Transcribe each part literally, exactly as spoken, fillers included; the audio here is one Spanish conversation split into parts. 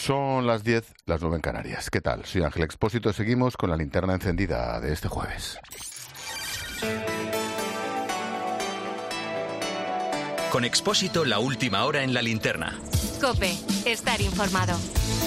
Son las diez, las nueve en Canarias. ¿Qué tal? Soy Ángel Expósito. Seguimos con la linterna encendida de este jueves. Con Expósito, la última hora en la linterna. COPE, estar informado.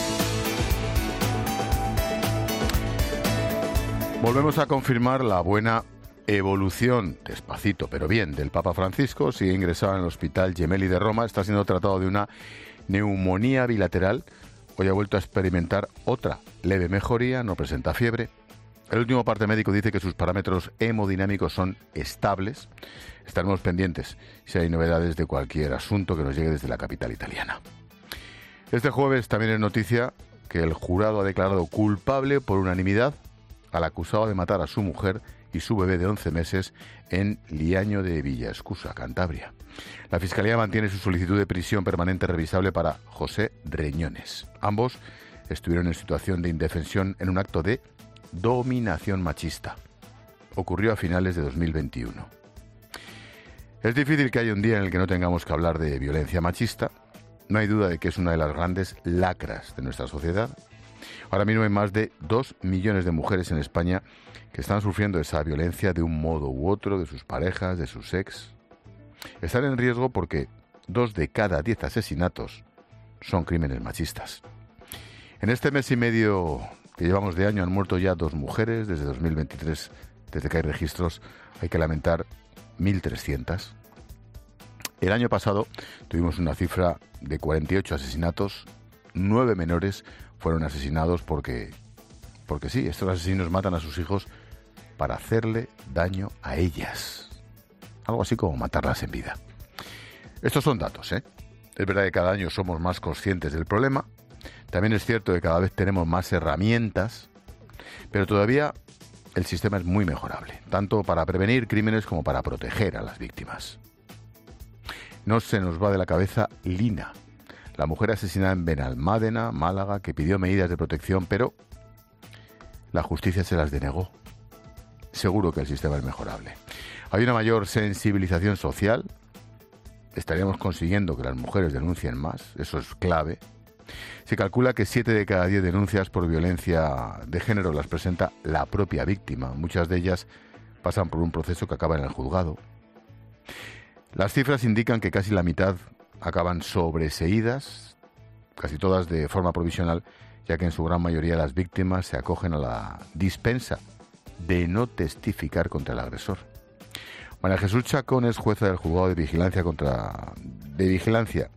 Volvemos a confirmar la buena evolución, despacito pero bien, del Papa Francisco. Sigue ingresado en el Hospital Gemelli de Roma. Está siendo tratado de una neumonía bilateral. Hoy ha vuelto a experimentar otra leve mejoría, no presenta fiebre. El último parte médico dice que sus parámetros hemodinámicos son estables. Estaremos pendientes si hay novedades de cualquier asunto que nos llegue desde la capital italiana. Este jueves también es noticia que el jurado ha declarado culpable por unanimidad al acusado de matar a su mujer y su bebé de once meses en Liaño de Villaescusa, Cantabria. La Fiscalía mantiene su solicitud de prisión permanente revisable para José Reñones. Ambos estuvieron en situación de indefensión en un acto de dominación machista. Ocurrió a finales de dos mil veintiuno. Es difícil que haya un día en el que no tengamos que hablar de violencia machista. No hay duda de que es una de las grandes lacras de nuestra sociedad. Ahora mismo hay más de dos millones de mujeres en España que están sufriendo esa violencia de un modo u otro, de sus parejas, de sus ex. Están en riesgo porque dos de cada diez asesinatos son crímenes machistas. En este mes y medio que llevamos de año han muerto ya dos mujeres. Desde dos mil veintitrés, desde que hay registros, hay que lamentar mil trescientos. El año pasado tuvimos una cifra de cuarenta y ocho asesinatos. Nueve menores fueron asesinados porque, porque sí, estos asesinos matan a sus hijos para hacerle daño a ellas. Algo así como matarlas en vida. Estos son datos, ¿eh? Es verdad que cada año somos más conscientes del problema. También es cierto que cada vez tenemos más herramientas, pero todavía el sistema es muy mejorable, tanto para prevenir crímenes como para proteger a las víctimas. No se nos va de la cabeza Lina, la mujer asesinada en Benalmádena, Málaga, que pidió medidas de protección, pero la justicia se las denegó. Seguro que el sistema es mejorable. Hay una mayor sensibilización social. Estaríamos consiguiendo que las mujeres denuncien más. Eso es clave. Se calcula que siete de cada diez denuncias por violencia de género las presenta la propia víctima. Muchas de ellas pasan por un proceso que acaba en el juzgado. Las cifras indican que casi la mitad acaban sobreseídas, casi todas de forma provisional, ya que en su gran mayoría las víctimas se acogen a la dispensa de no testificar contra el agresor. María Jesús Chacón es jueza del Juzgado de Vigilancia contra de Vigilancia,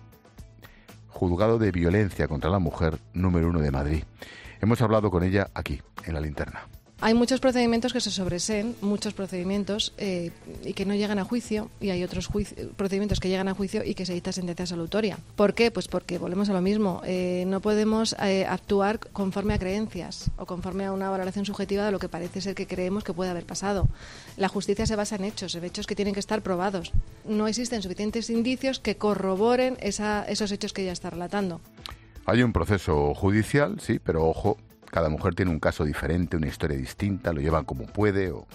Juzgado de Violencia contra la Mujer número uno de Madrid. Hemos hablado con ella aquí, en la linterna. Hay muchos procedimientos que se sobreseen, muchos procedimientos eh, y que no llegan a juicio, y hay otros juicio, procedimientos que llegan a juicio y que se dicta sentencia absolutoria. ¿Por qué? Pues porque volvemos a lo mismo. Eh, no podemos eh, actuar conforme a creencias o conforme a una valoración subjetiva de lo que parece ser que creemos que puede haber pasado. La justicia se basa en hechos, en hechos que tienen que estar probados. No existen suficientes indicios que corroboren esa, esos hechos que ella está relatando. Hay un proceso judicial, sí, pero ojo, cada mujer tiene un caso diferente, una historia distinta, lo llevan como puede. O...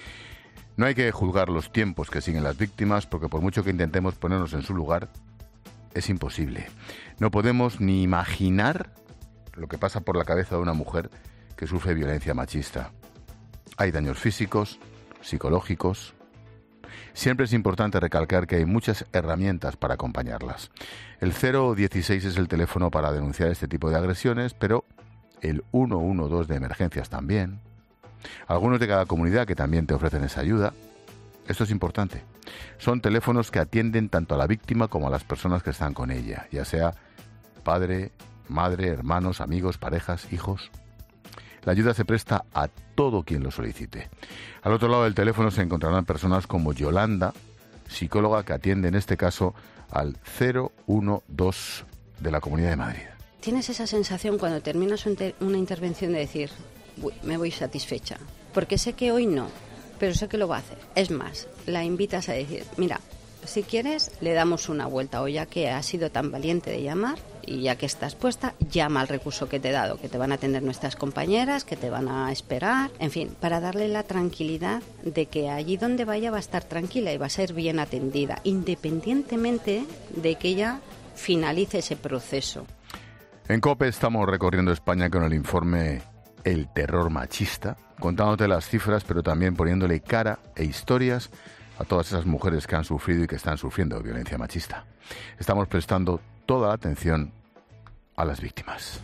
No hay que juzgar los tiempos que siguen las víctimas, porque por mucho que intentemos ponernos en su lugar, es imposible. No podemos ni imaginar lo que pasa por la cabeza de una mujer que sufre violencia machista. Hay daños físicos, psicológicos. Siempre es importante recalcar que hay muchas herramientas para acompañarlas. El cero dieciséis es el teléfono para denunciar este tipo de agresiones, pero el uno uno dos de emergencias también. Algunos de cada comunidad que también te ofrecen esa ayuda. Esto es importante. Son teléfonos que atienden tanto a la víctima como a las personas que están con ella, ya sea padre, madre, hermanos, amigos, parejas, hijos. La ayuda se presta a todo quien lo solicite. Al otro lado del teléfono se encontrarán personas como Yolanda, psicóloga que atiende en este caso al cero uno dos de la Comunidad de Madrid. ¿Tienes esa sensación cuando terminas una intervención de decir, uy, me voy satisfecha? Porque sé que hoy no, pero sé que lo va a hacer. Es más, la invitas a decir, mira, si quieres, le damos una vuelta, o ya que has sido tan valiente de llamar y ya que estás puesta, llama al recurso que te he dado, que te van a atender nuestras compañeras, que te van a esperar, en fin, para darle la tranquilidad de que allí donde vaya va a estar tranquila y va a ser bien atendida, independientemente de que ella finalice ese proceso. En COPE estamos recorriendo España con el informe El terror machista, contándote las cifras, pero también poniéndole cara e historias a todas esas mujeres que han sufrido y que están sufriendo violencia machista. Estamos prestando toda la atención a las víctimas.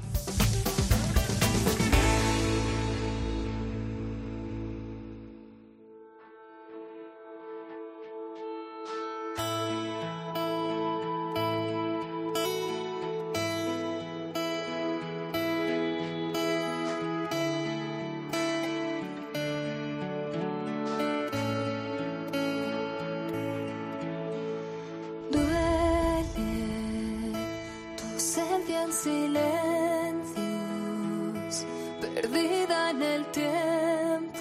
Silencios, perdida en el tiempo,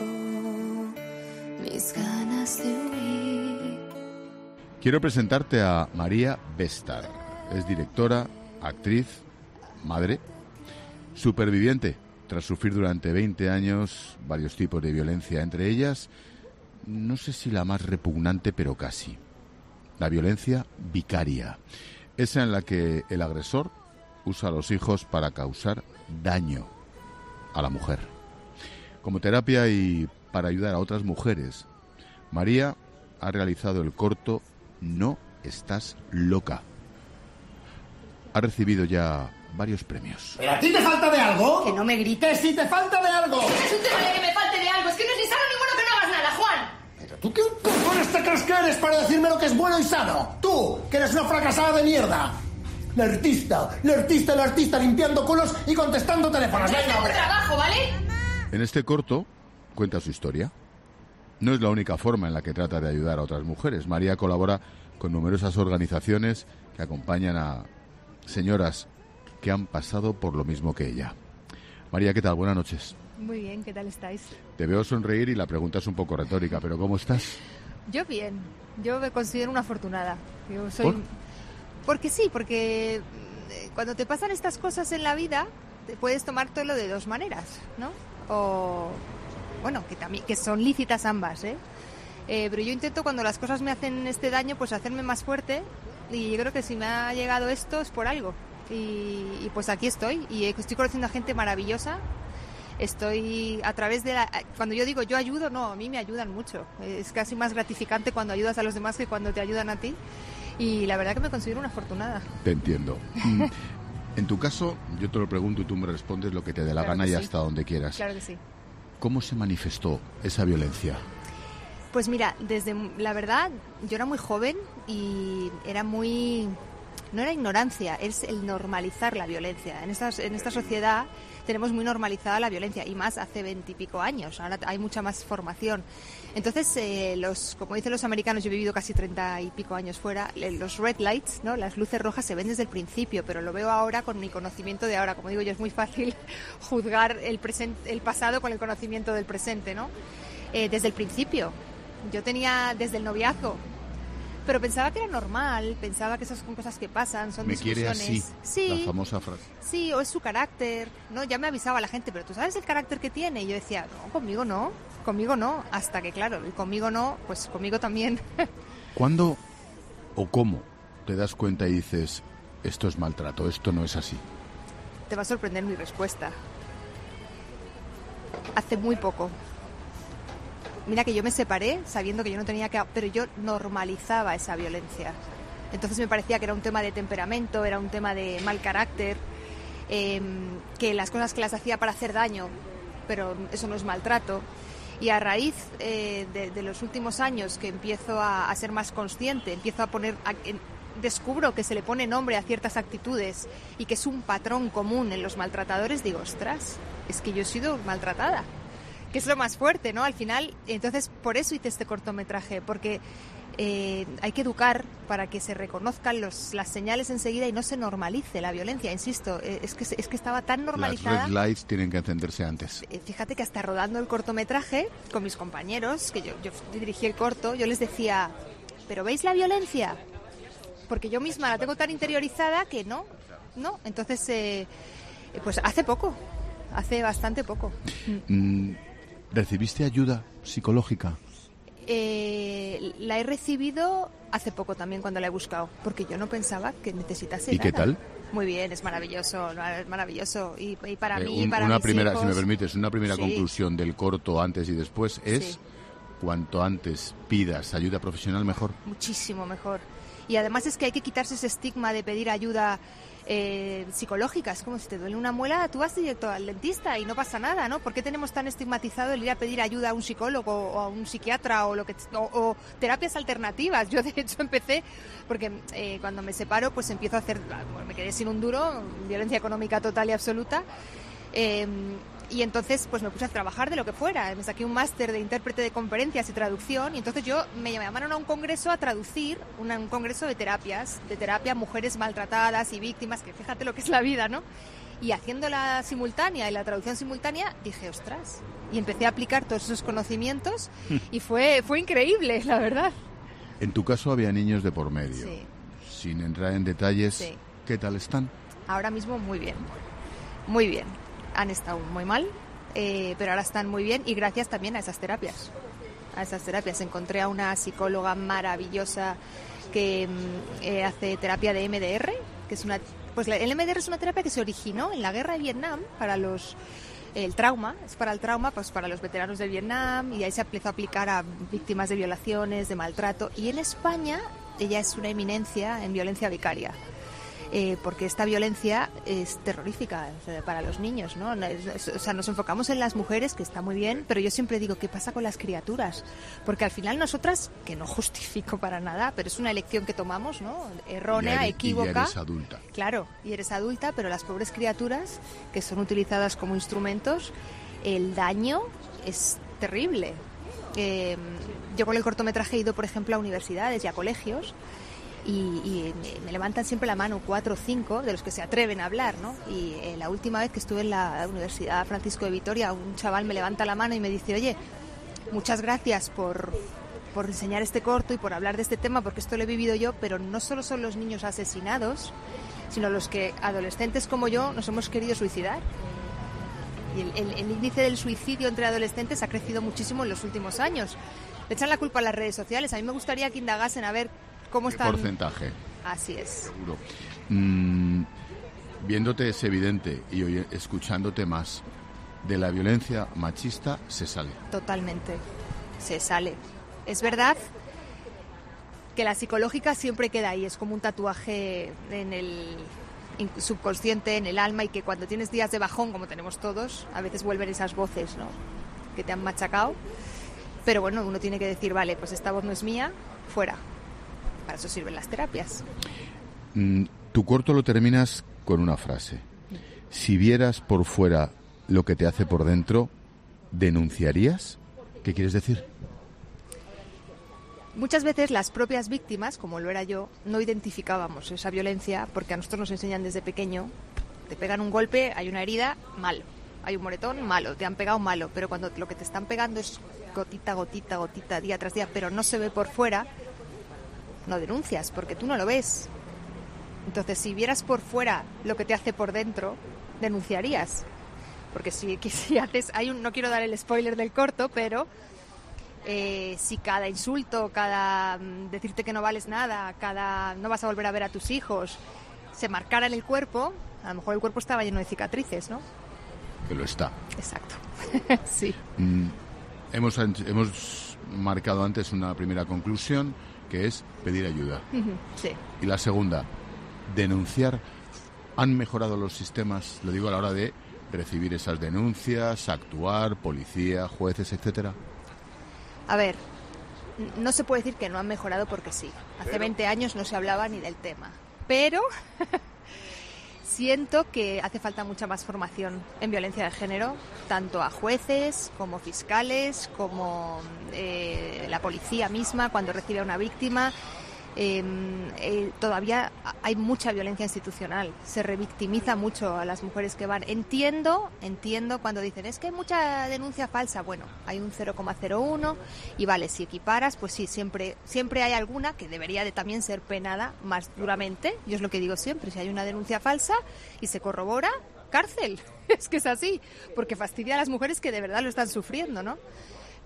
mis ganas de huir. Quiero presentarte a María Bestar. Es directora, actriz, madre, superviviente, tras sufrir durante veinte años varios tipos de violencia, entre ellas, no sé si la más repugnante, pero casi, la violencia vicaria, esa en la que el agresor usa a los hijos para causar daño a la mujer. Como terapia y para ayudar a otras mujeres, María ha realizado el corto No estás loca. Ha recibido ya varios premios. ¿Pero a ti te falta de algo? Que no me grites. ¡Que si te falta de algo! ¿Qué es un tema de que me falte de algo? Es que no es ni sano ni bueno que no hagas nada, Juan. ¿Pero tú qué cojones te crees que eres para decirme lo que es bueno y sano? Tú, que eres una fracasada de mierda. La artista, la artista, la artista limpiando culos y contestando teléfonos. No tengo trabajo, ¿vale? En este corto cuenta su historia. No es la única forma en la que trata de ayudar a otras mujeres. María colabora con numerosas organizaciones que acompañan a señoras que han pasado por lo mismo que ella. María, ¿qué tal? Buenas noches. Muy bien, ¿qué tal estáis? Te veo sonreír y la pregunta es un poco retórica, pero ¿cómo estás? Yo bien, yo me considero una afortunada. Yo soy... ¿Por? Porque sí, porque cuando te pasan estas cosas en la vida, te puedes tomártelo de dos maneras, ¿no? O, bueno, que también que son lícitas ambas, ¿eh? Eh, pero yo intento, cuando las cosas me hacen este daño, pues hacerme más fuerte, y yo creo que si me ha llegado esto es por algo. Y, y pues aquí estoy, y estoy conociendo a gente maravillosa. Estoy a través de la... Cuando yo digo yo ayudo, no, a mí me ayudan mucho. Es casi más gratificante cuando ayudas a los demás que cuando te ayudan a ti. Y la verdad que me considero una afortunada. Te entiendo. En tu caso, yo te lo pregunto y tú me respondes lo que te dé la Claro gana que y sí. hasta donde quieras. Claro que sí. ¿Cómo se manifestó esa violencia? Pues mira, desde la verdad, yo era muy joven y era muy... No era ignorancia, es el normalizar la violencia. En esta, en esta sociedad tenemos muy normalizada la violencia, y más hace veintipico años. Ahora hay mucha más formación. Entonces, eh, los, como dicen los americanos, yo he vivido casi treinta y pico años fuera, los red lights, ¿no? Las luces rojas se ven desde el principio, pero lo veo ahora con mi conocimiento de ahora. Como digo yo, es muy fácil juzgar el, presente, el pasado con el conocimiento del presente, ¿no? Eh, desde el principio. Yo tenía desde el noviazgo, pero pensaba que era normal, pensaba que esas son cosas que pasan, son Me discusiones. quiere así, sí, la famosa frase. sí, o es su carácter, ¿no? Ya me avisaba la gente, pero ¿tú sabes el carácter que tiene? Y yo decía, no, conmigo no, conmigo no, hasta que claro, el conmigo no, pues conmigo también. ¿Cuándo o cómo te das cuenta y dices, esto es maltrato, esto no es así? Te va a sorprender mi respuesta. Hace muy poco. Mira que yo me separé sabiendo que yo no tenía que... Pero yo normalizaba esa violencia. Entonces me parecía que era un tema de temperamento, era un tema de mal carácter, eh, que las cosas que las hacía para hacer daño, pero eso no es maltrato. Y a raíz eh, de, de los últimos años que empiezo a, a ser más consciente, empiezo a poner... A, en, descubro que se le pone nombre a ciertas actitudes y que es un patrón común en los maltratadores, digo, ostras, es que yo he sido maltratada. Que es lo más fuerte, ¿no? Al final, entonces, por eso hice este cortometraje, porque eh, hay que educar para que se reconozcan los, las señales enseguida y no se normalice la violencia, insisto, eh, es que es que estaba tan normalizada. Las red lights tienen que encenderse antes. Eh, fíjate que hasta rodando el cortometraje, con mis compañeros, que yo, yo dirigí el corto, yo les decía, ¿pero veis la violencia? Porque yo misma la tengo tan interiorizada que no, no, entonces, eh, pues hace poco, hace bastante poco. Mm. ¿Recibiste ayuda psicológica? Eh, la he recibido hace poco también cuando la he buscado, porque yo no pensaba que necesitase ¿Y nada. qué tal? Muy bien, es maravilloso, no, es maravilloso. Y, y para Eh, mí, un- para una mis primera, hijos... si me permites, una primera Sí. conclusión del corto antes y después es Sí. cuanto antes pidas ayuda profesional mejor. Muchísimo mejor. Y además es que hay que quitarse ese estigma de pedir ayuda eh, psicológica. Es como si te duele una muela, tú vas directo al dentista y no pasa nada, ¿no? ¿Por qué tenemos tan estigmatizado el ir a pedir ayuda a un psicólogo o a un psiquiatra o lo que o, o terapias alternativas? Yo de hecho empecé porque eh, cuando me separo pues empiezo a hacer, bueno, me quedé sin un duro, violencia económica total y absoluta. Eh, y entonces pues me puse a trabajar de lo que fuera, me saqué un máster de intérprete de conferencias y traducción y entonces yo me llamaron a un congreso a traducir, una- un congreso de terapias, de terapia a mujeres maltratadas y víctimas, que fíjate lo que es la vida, ¿no? Y haciendo la simultánea y la traducción simultánea dije, ostras, y empecé a aplicar todos esos conocimientos y fue, fue increíble, la verdad. En tu caso había niños de por medio. Sí. Sin entrar en detalles, Sí. ¿qué tal están? Ahora mismo muy bien, muy bien. Han estado muy mal, eh, pero ahora están muy bien y gracias también a esas terapias. A esas terapias. Encontré a una psicóloga maravillosa que mm, eh, hace terapia de M D R, que es una... Pues la- el M D R es una terapia que se originó en la guerra de Vietnam para los... El trauma, es para el trauma, pues para los veteranos de Vietnam y ahí se empezó a aplicar a víctimas de violaciones, de maltrato. Y en España ella es una eminencia en violencia vicaria. Eh, porque esta violencia es terrorífica, o sea, para los niños, ¿no? No es- es- O sea, nos enfocamos en las mujeres, que está muy bien, pero yo siempre digo, ¿qué pasa con las criaturas? Porque al final nosotras, que no justifico para nada, pero es una elección que tomamos, ¿no? Errónea, Ya eres- y ya equívoca. eres adulta. Claro, y eres adulta, pero las pobres criaturas que son utilizadas como instrumentos, el daño es terrible. Eh, yo con el cortometraje he ido, por ejemplo, a universidades y a colegios y, y me, me levantan siempre la mano cuatro o cinco de los que se atreven a hablar, ¿no? Y eh, la última vez que estuve en la Universidad Francisco de Vitoria, un chaval me levanta la mano y me dice, oye, muchas gracias por, por enseñar este corto y por hablar de este tema, porque esto lo he vivido yo, pero no solo son los niños asesinados, sino los que, adolescentes como yo, nos hemos querido suicidar. Y el, el- el índice del suicidio entre adolescentes ha crecido muchísimo en los últimos años. Le echan la culpa a las redes sociales. A mí me gustaría que indagasen a ver cómo ¿Qué están... porcentaje? Así es. Seguro. Mm, viéndote es evidente y oye- escuchándote más, de la violencia machista se sale. Totalmente. Se sale. Es verdad que la psicológica siempre queda ahí, es como un tatuaje en el in- subconsciente, en el alma, y que cuando tienes días de bajón, como tenemos todos, a veces vuelven esas voces, ¿no?, que te han machacado. Pero bueno, uno tiene que decir, vale, pues esta voz no es mía, fuera. Para eso sirven las terapias. Mm, tu corto lo terminas con una frase. Si vieras por fuera lo que te hace por dentro, ¿denunciarías? ¿Qué quieres decir? Muchas veces las propias víctimas, como lo era yo, no identificábamos esa violencia porque a nosotros nos enseñan desde pequeño, te pegan un golpe, hay una herida, malo, hay un moretón, malo, te han pegado, malo, pero cuando lo que te están pegando es gotita, gotita, gotita, día tras día, pero no se ve por fuera, no denuncias porque tú no lo ves. Entonces, si vieras por fuera lo que te hace por dentro, denunciarías. Porque si, que si haces, hay un, no quiero dar el spoiler del corto, pero eh, si cada insulto, cada mm, decirte que no vales nada, cada no vas a volver a ver a tus hijos, se marcara en el cuerpo, a lo mejor el cuerpo estaba lleno de cicatrices, ¿no? Que lo está. Exacto. Sí. Mm, hemos, hemos marcado antes una primera conclusión, que es pedir ayuda. Sí. Y la segunda, denunciar. ¿Han mejorado los sistemas, lo digo a la hora de recibir esas denuncias, actuar, policía, jueces, etcétera? A ver, n- no se puede decir que no han mejorado porque sí. Hace veinte años no se hablaba ni del tema. Pero siento que hace falta mucha más formación en violencia de género, tanto a jueces como fiscales, como eh, la policía misma cuando recibe a una víctima. Eh, eh, todavía hay mucha violencia institucional, se revictimiza mucho a las mujeres que van. Entiendo, entiendo cuando dicen, es que hay mucha denuncia falsa. Bueno, hay un cero coma cero uno y vale, si equiparas, pues sí, siempre, siempre hay alguna que debería de también ser penada más duramente. Yo es lo que digo siempre, si hay una denuncia falsa y se corrobora, cárcel. Es que es así, porque fastidia a las mujeres que de verdad lo están sufriendo, ¿no?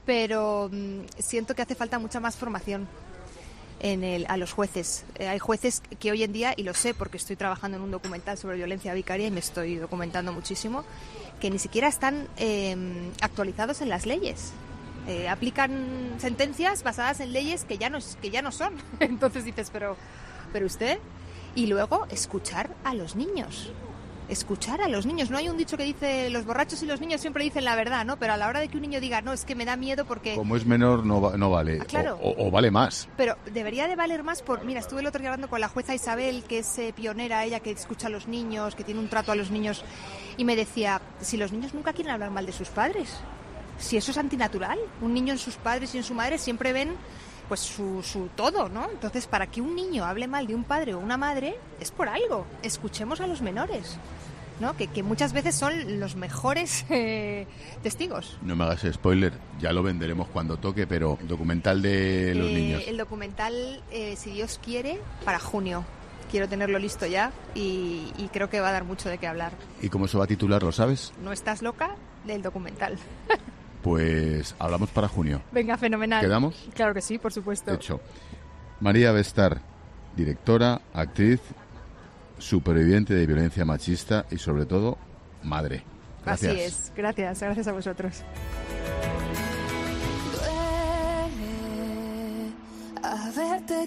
pero mmm, siento que hace falta mucha más formación en el, a los jueces. Eh, hay jueces que hoy en día, y lo sé porque estoy trabajando en un documental sobre violencia vicaria y me estoy documentando muchísimo, que ni siquiera están eh, actualizados en las leyes. Eh, aplican sentencias basadas en leyes que ya no, que ya no son. Entonces dices, pero, pero usted... Y luego, escuchar a los niños. Escuchar a los niños. No hay un dicho que dice, los borrachos y los niños siempre dicen la verdad, ¿no? Pero a la hora de que un niño diga, no, es que me da miedo porque... Como es menor, no, va, no vale. Ah, claro. o, o, o vale más. Pero debería de valer más por... Mira, estuve el otro día hablando con la jueza Isabel, que es eh, pionera, ella que escucha a los niños, que tiene un trato a los niños, y me decía, si los niños nunca quieren hablar mal de sus padres, si eso es antinatural, un niño en sus padres y en su madre siempre ven pues su, su todo, ¿no? Entonces, para que un niño hable mal de un padre o una madre, es por algo. Escuchemos a los menores, ¿no? Que, que muchas veces son los mejores eh, testigos. No me hagas spoiler, ya lo venderemos cuando toque, pero documental de los eh, niños. El documental, eh, si Dios quiere, para junio. Quiero tenerlo listo ya y, y creo que va a dar mucho de qué hablar. ¿Y cómo se va a titular, lo sabes? ¿No estás loca? Del documental. Pues hablamos para junio. Venga, fenomenal. ¿Quedamos? Claro que sí, por supuesto. Hecho. María Bestar, directora, actriz, superviviente de violencia machista y sobre todo, madre. Gracias. Así es, gracias, gracias a vosotros. Duele haberte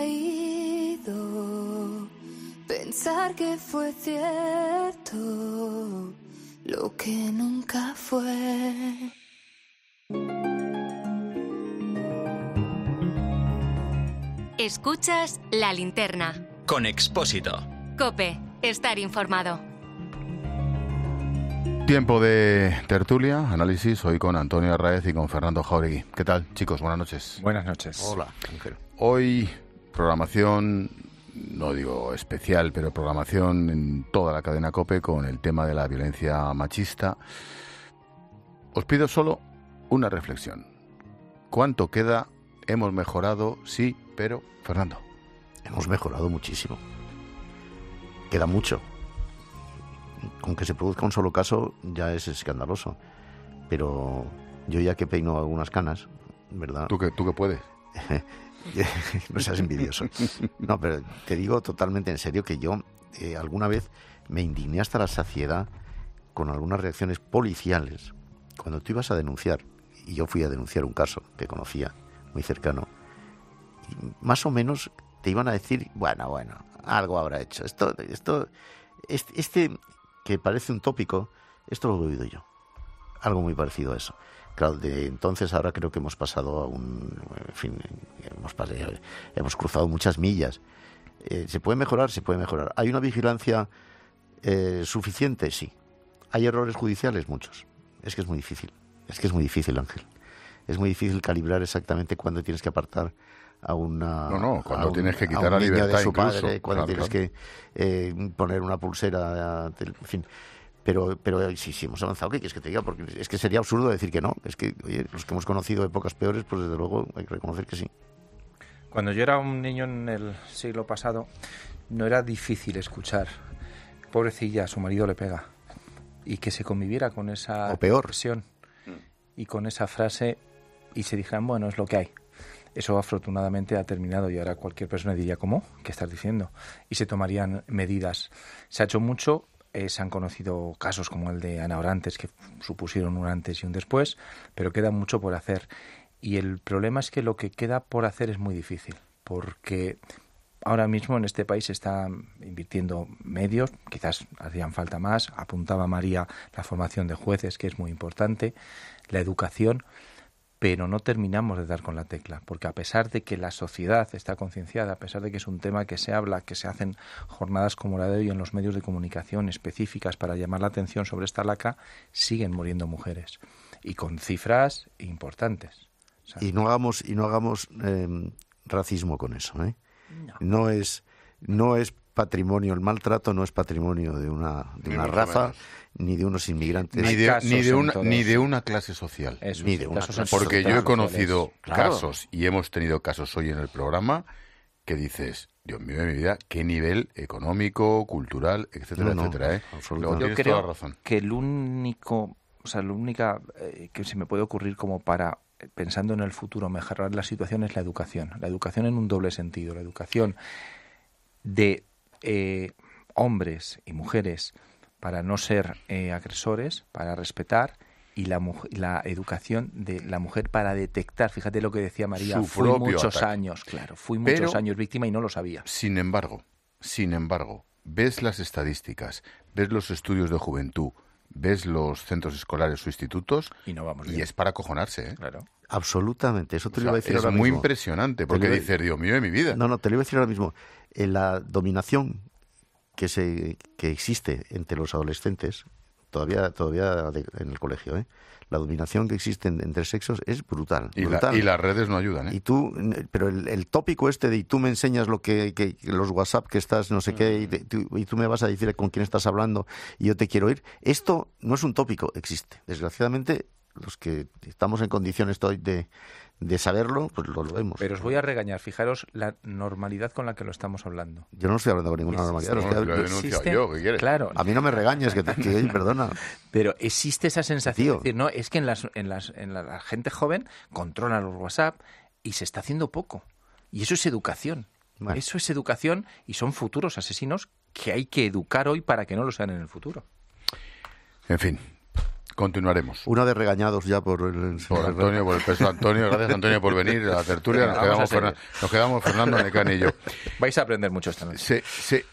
creído, pensar que fue cierto lo que nunca fue. Escuchas La Linterna. Con Expósito. COPE. Estar informado. Tiempo de tertulia, análisis, hoy con Antonio Arraez y con Fernando Jauregui. ¿Qué tal, chicos? Buenas noches. Buenas noches. Hola, Ángel. Hoy, programación, no digo especial, pero programación en toda la cadena COPE con el tema de la violencia machista. Os pido solo una reflexión. ¿Cuánto queda? ¿Hemos mejorado? Sí, pero... Fernando. Hemos mejorado muchísimo. Queda mucho. Con que se produzca un solo caso ya es escandaloso. Pero yo ya que peino algunas canas, ¿verdad? ¿Tú que, tú que puedes? No seas envidioso. No, pero te digo totalmente en serio que yo eh, alguna vez me indigné hasta la saciedad con algunas reacciones policiales cuando tú ibas a denunciar, y yo fui a denunciar un caso que conocía muy cercano, y más o menos te iban a decir, bueno, bueno, algo habrá hecho. Esto, esto, este, este que parece un tópico, esto lo he oído yo. Algo muy parecido a eso. Claro, de entonces ahora creo que hemos pasado a un... En fin, hemos, pasado, hemos cruzado muchas millas. Eh, ¿Se puede mejorar? Se puede mejorar. ¿Hay una vigilancia eh, suficiente? Sí. ¿Hay errores judiciales? Muchos. Es que es muy difícil. Es que es muy difícil, Ángel. Es muy difícil calibrar exactamente cuándo tienes que apartar a una... No, no, cuando un, tienes que quitar la libertad de su incluso. Padre, cuando Claro, tienes claro. que eh, poner una pulsera... En fin... Pero, pero sí, sí, hemos avanzado. ¿Qué quieres que te diga? Porque es que sería absurdo decir que no. Es que, oye, los que hemos conocido épocas peores, pues desde luego hay que reconocer que sí. Cuando yo era un niño en el siglo pasado, no era difícil escuchar, pobrecilla, su marido le pega, y que se conviviera con esa o peor. presión y con esa frase y se dijeran, bueno, es lo que hay. Eso afortunadamente ha terminado y ahora cualquier persona diría, ¿cómo? ¿Qué estás diciendo? Y se tomarían medidas. Se ha hecho mucho. Eh, se han conocido casos como el de Ana Orantes que supusieron un antes y un después, pero queda mucho por hacer. Y el problema es que lo que queda por hacer es muy difícil, porque ahora mismo en este país se está invirtiendo medios, quizás hacían falta más, apuntaba María la formación de jueces, que es muy importante, la educación, pero no terminamos de dar con la tecla, porque a pesar de que la sociedad está concienciada, a pesar de que es un tema que se habla, que se hacen jornadas como la de hoy en los medios de comunicación específicas para llamar la atención sobre esta lacra, siguen muriendo mujeres, y con cifras importantes. O sea, y no hagamos y no hagamos eh, racismo con eso, ¿eh? No. No es no es patrimonio, el maltrato no es patrimonio de una de Ni una mucho raza menos. ni de unos inmigrantes. Ni de, casos ni, de en una, todos. ni de una clase social. Eso, Ni sí, de una casos clase en Porque yo he sociales. conocido Claro. casos, y hemos tenido casos hoy en el programa, que dices, Dios mío de mi vida, qué nivel económico, cultural, etcétera, No, no, etcétera, ¿eh? absolutamente. Luego Yo tienes toda la creo razón. que el único, o sea, lo única eh, que se me puede ocurrir como para pensando en el futuro, mejorar la situación, es la educación. La educación en un doble sentido. La educación de eh, hombres y mujeres para no ser eh, agresores, para respetar, y la, la educación de la mujer para detectar. Fíjate lo que decía María, Su fui muchos ataque. años, claro, fui Pero, muchos años víctima y no lo sabía. Sin embargo, sin embargo, ves las estadísticas, ves los estudios de juventud, ves los centros escolares o institutos y no vamos y bien. es para acojonarse, ¿eh? Claro. Absolutamente, eso te O lo iba a sea, decir es ahora muy mismo. impresionante, porque Te lo- dices, Dios mío de mi vida. No, no, te lo iba a decir ahora mismo. Eh, la dominación que se que existe entre los adolescentes, todavía todavía de- en el colegio, ¿eh? La dominación que existe en- entre sexos es brutal. Y, la- brutal. y las redes no ayudan, ¿eh? Y tú, pero el, el tópico este de y tú me enseñas lo que, que- que los WhatsApp que estás, no sé qué, y, te- tú, y tú me vas a decir con quién estás hablando y yo te quiero oír. Esto no es un tópico, existe. Desgraciadamente, los que estamos en condiciones hoy de, de saberlo, pues lo, lo vemos. Pero os voy a regañar, fijaros la normalidad con la que lo estamos hablando. Yo no estoy hablando con ninguna normalidad. Existe- los que- lo he denunciado existe- yo, ¿qué quieres? Claro. A mí no me regañes, que, te, que oye, perdona. Pero existe esa sensación Tío. de decir, no, es que en, las, en, las, en la, la gente joven controla los WhatsApp y se está haciendo poco. Y eso es educación. Bueno. Eso es educación y son futuros asesinos que hay que educar hoy para que no lo sean en el futuro. En fin, continuaremos. Una de regañados ya por el... Por Antonio, por el peso de Antonio. Gracias, Antonio, por venir a la tertulia. Venga, Nos vamos quedamos, a seguir. Fernan- nos quedamos Fernando, Necane y yo. Vais a aprender mucho esta noche. Sí, sí,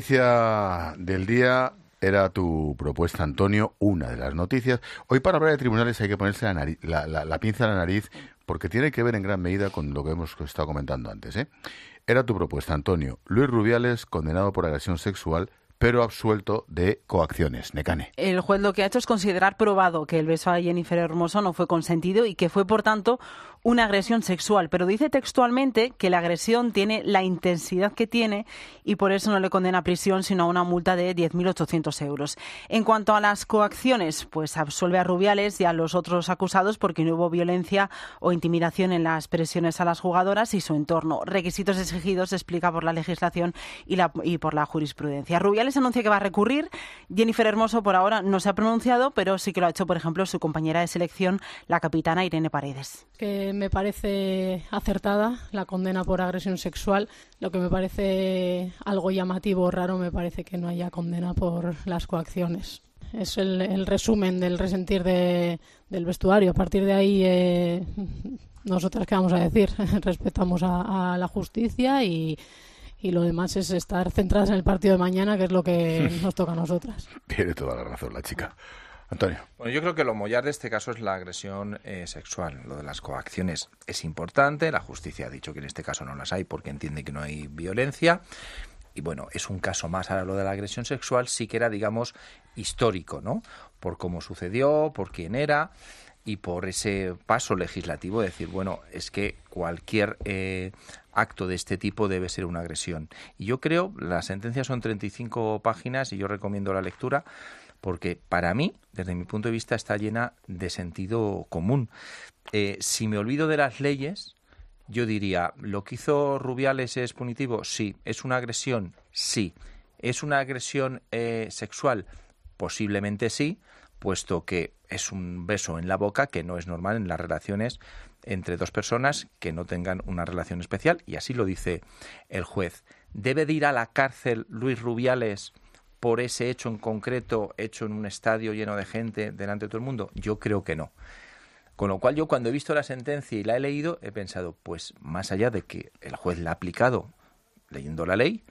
noticia del día era tu propuesta, Antonio, una de las noticias. Hoy para hablar de tribunales hay que ponerse la, nariz, la, la, la pinza en la nariz porque tiene que ver en gran medida con lo que hemos estado comentando antes, ¿eh? Era tu propuesta, Antonio. Luis Rubiales, condenado por agresión sexual, pero absuelto de coacciones. Necane. El juez lo que ha hecho es considerar probado que el beso a Jennifer Hermoso no fue consentido y que fue, por tanto, una agresión sexual. Pero dice textualmente que la agresión tiene la intensidad que tiene y por eso no le condena a prisión, sino a una multa de diez mil ochocientos euros. En cuanto a las coacciones, pues absuelve a Rubiales y a los otros acusados porque no hubo violencia o intimidación en las presiones a las jugadoras y su entorno. Requisitos exigidos, se explica, por la legislación y, la, y por la jurisprudencia. Rubiales anuncia que va a recurrir. Jennifer Hermoso por ahora no se ha pronunciado, pero sí que lo ha hecho, por ejemplo, su compañera de selección, la capitana Irene Paredes. Que me parece acertada la condena por agresión sexual. Lo que me parece algo llamativo o raro, me parece que no haya condena por las coacciones. Es el, el resumen del resentir de, del vestuario. A partir de ahí, eh, nosotras, ¿qué vamos a decir? Respetamos a, a la justicia y... Y lo demás es estar centradas en el partido de mañana, que es lo que nos toca a nosotras. Tiene toda la razón la chica. Antonio. Bueno, yo creo que lo mollar de este caso es la agresión eh, sexual. Lo de las coacciones es importante. La justicia ha dicho que en este caso no las hay porque entiende que no hay violencia. Y bueno, es un caso más. Ahora lo de la agresión sexual sí que era, digamos, histórico, ¿no? Por cómo sucedió, por quién era y por ese paso legislativo de decir, bueno, es que cualquier eh, acto de este tipo debe ser una agresión. Y yo creo, la sentencia son treinta y cinco páginas y yo recomiendo la lectura porque para mí, desde mi punto de vista, está llena de sentido común. Eh, si me olvido de las leyes, yo diría, ¿lo que hizo Rubiales es punitivo? Sí. ¿Es una agresión? Sí. ¿Es una agresión eh, sexual? Posiblemente sí, puesto que es un beso en la boca que no es normal en las relaciones entre dos personas que no tengan una relación especial, y así lo dice el juez. ¿Debe de ir a la cárcel Luis Rubiales por ese hecho en concreto, hecho en un estadio lleno de gente delante de todo el mundo? Yo creo que no. Con lo cual yo cuando he visto la sentencia y la he leído, he pensado, pues más allá de que el juez la ha aplicado leyendo la ley,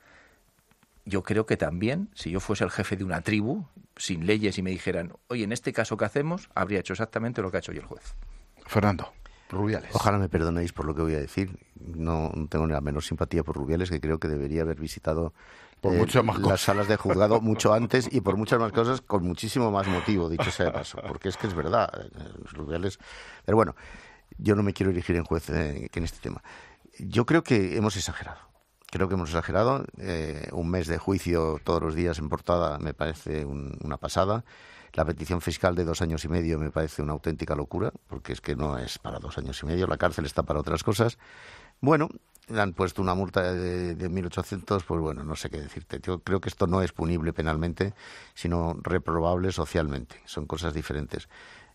yo creo que también, si yo fuese el jefe de una tribu, sin leyes, y me dijeran, oye, en este caso, ¿qué hacemos?, habría hecho exactamente lo que ha hecho hoy el juez. Fernando, Rubiales. Ojalá me perdonéis por lo que voy a decir. No tengo ni la menor simpatía por Rubiales, que creo que debería haber visitado por eh, muchas más las cosas. salas de juzgado mucho antes y por muchas más cosas, con muchísimo más motivo, dicho sea de paso. Porque es que es verdad, eh, Rubiales... Pero bueno, yo no me quiero erigir en juez eh, que en este tema. Yo creo que hemos exagerado. Creo que hemos exagerado. Eh, un mes de juicio todos los días en portada me parece un, una pasada. La petición fiscal de dos años y medio me parece una auténtica locura, porque es que no es para dos años y medio. La cárcel está para otras cosas. Bueno, le han puesto una multa de, de mil ochocientos, pues bueno, no sé qué decirte. Yo creo que esto no es punible penalmente, sino reprobable socialmente. Son cosas diferentes.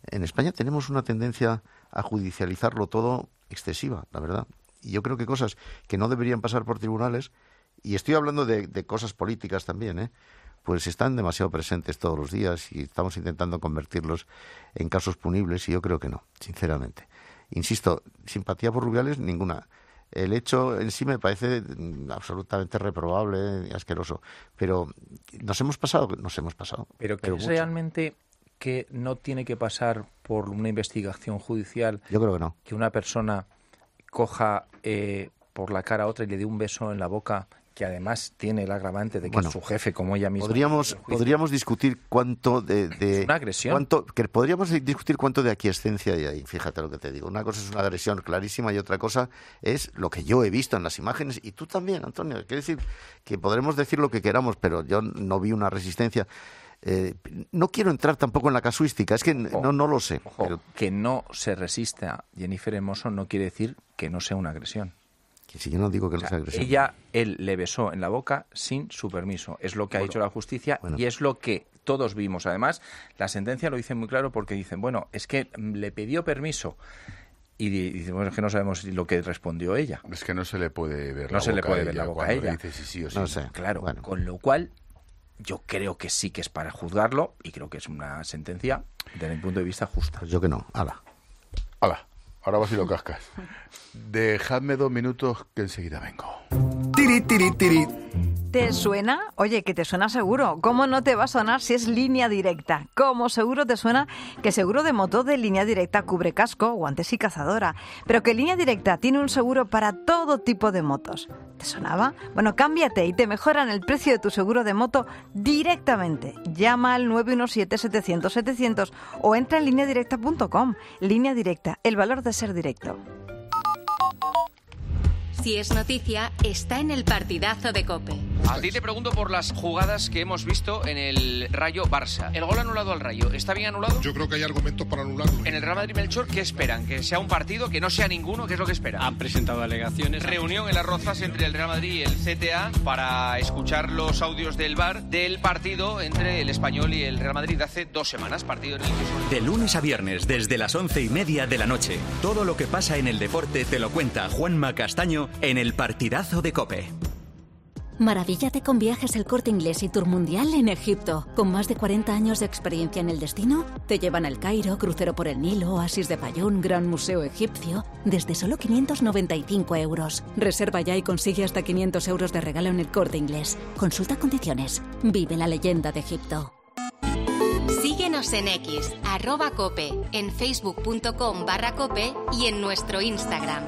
en España tenemos una tendencia a judicializarlo todo excesiva, la verdad. Y yo creo que cosas que no deberían pasar por tribunales, y estoy hablando de, de cosas políticas también, ¿eh? pues están demasiado presentes todos los días y estamos intentando convertirlos en casos punibles y yo creo que no, sinceramente. Insisto, simpatía por Rubiales, ninguna. El hecho en sí me parece absolutamente reprobable y asqueroso, pero nos hemos pasado, nos hemos pasado. Pero ¿crees mucho. realmente que no tiene que pasar por una investigación judicial? Yo creo que no. Que una persona coja eh, por la cara a otra y le dé un beso en la boca, que además tiene el agravante de que bueno, es su jefe, como ella misma. Podríamos, podríamos discutir cuánto de, de una agresión. Cuánto, que podríamos discutir cuánto de aquiescencia hay ahí. Fíjate lo que te digo. Una cosa es una agresión clarísima y otra cosa es lo que yo he visto en las imágenes y tú también, Antonio. Quiere decir que podremos decir lo que queramos, pero yo no vi una resistencia. Eh, no quiero entrar tampoco en la casuística, es que ojo, no, no lo sé. Ojo, pero... que no se resista Jennifer Hermoso no quiere decir que no sea una agresión. Que si yo no digo que o no sea, sea agresión. Ella, él le besó en la boca sin su permiso. Es lo que ha bueno, dicho la justicia bueno. y es lo que todos vimos. Además, la sentencia lo dice muy claro porque dicen, bueno, es que le pidió permiso. Y dice, bueno, es que no sabemos lo que respondió ella. Es que no se le puede ver no la se boca le puede a ver ella la boca a ella. Dice sí, sí o sí. No sé. Claro, bueno. con lo cual yo creo que sí que es para juzgarlo y creo que es una sentencia desde mi punto de vista justa. Pues yo que no. Ala. Ala. Ahora vas y lo cascas. Dejadme dos minutos que enseguida vengo. Tiri, tiri, tiri. ¿Te suena? Oye, que te suena seguro. ¿Cómo no te va a sonar si es Línea Directa? ¿Cómo seguro te suena que seguro de moto de Línea Directa cubre casco, guantes y cazadora? Pero que Línea Directa tiene un seguro para todo tipo de motos. ¿Te sonaba? Bueno, cámbiate y te mejoran el precio de tu seguro de moto directamente. Llama al nueve uno siete, setecientos, setecientos o entra en línea directa punto com. Línea Directa, el valor de ser directo. Si es noticia, está en el partidazo de COPE. A ti te pregunto por las jugadas que hemos visto en el Rayo Barça. El gol anulado al Rayo, ¿está bien anulado? Yo creo que hay argumentos para anularlo. En el Real Madrid Melchor, ¿qué esperan? ¿Que sea un partido? ¿Que no sea ninguno? ¿Qué es lo que esperan? Han presentado alegaciones. Reunión en Las Rozas entre el Real Madrid y el C T A para escuchar los audios del V A R del partido entre el Español y el Real Madrid de hace dos semanas. Partido en el que... De lunes a viernes, desde las once y media de la noche, todo lo que pasa en el deporte te lo cuenta Juanma Castaño en el partidazo de COPE. Maravíllate con Viajes El Corte Inglés y Tour Mundial en Egipto. Con más de cuarenta años de experiencia en el destino, te llevan al Cairo, crucero por el Nilo, oasis de Fayún, Gran Museo Egipcio, desde solo quinientos noventa y cinco euros. Reserva ya y consigue hasta quinientos euros de regalo en El Corte Inglés. Consulta condiciones. Vive la leyenda de Egipto. Síguenos en X, arroba cope, en facebook punto com barra cope y en nuestro Instagram.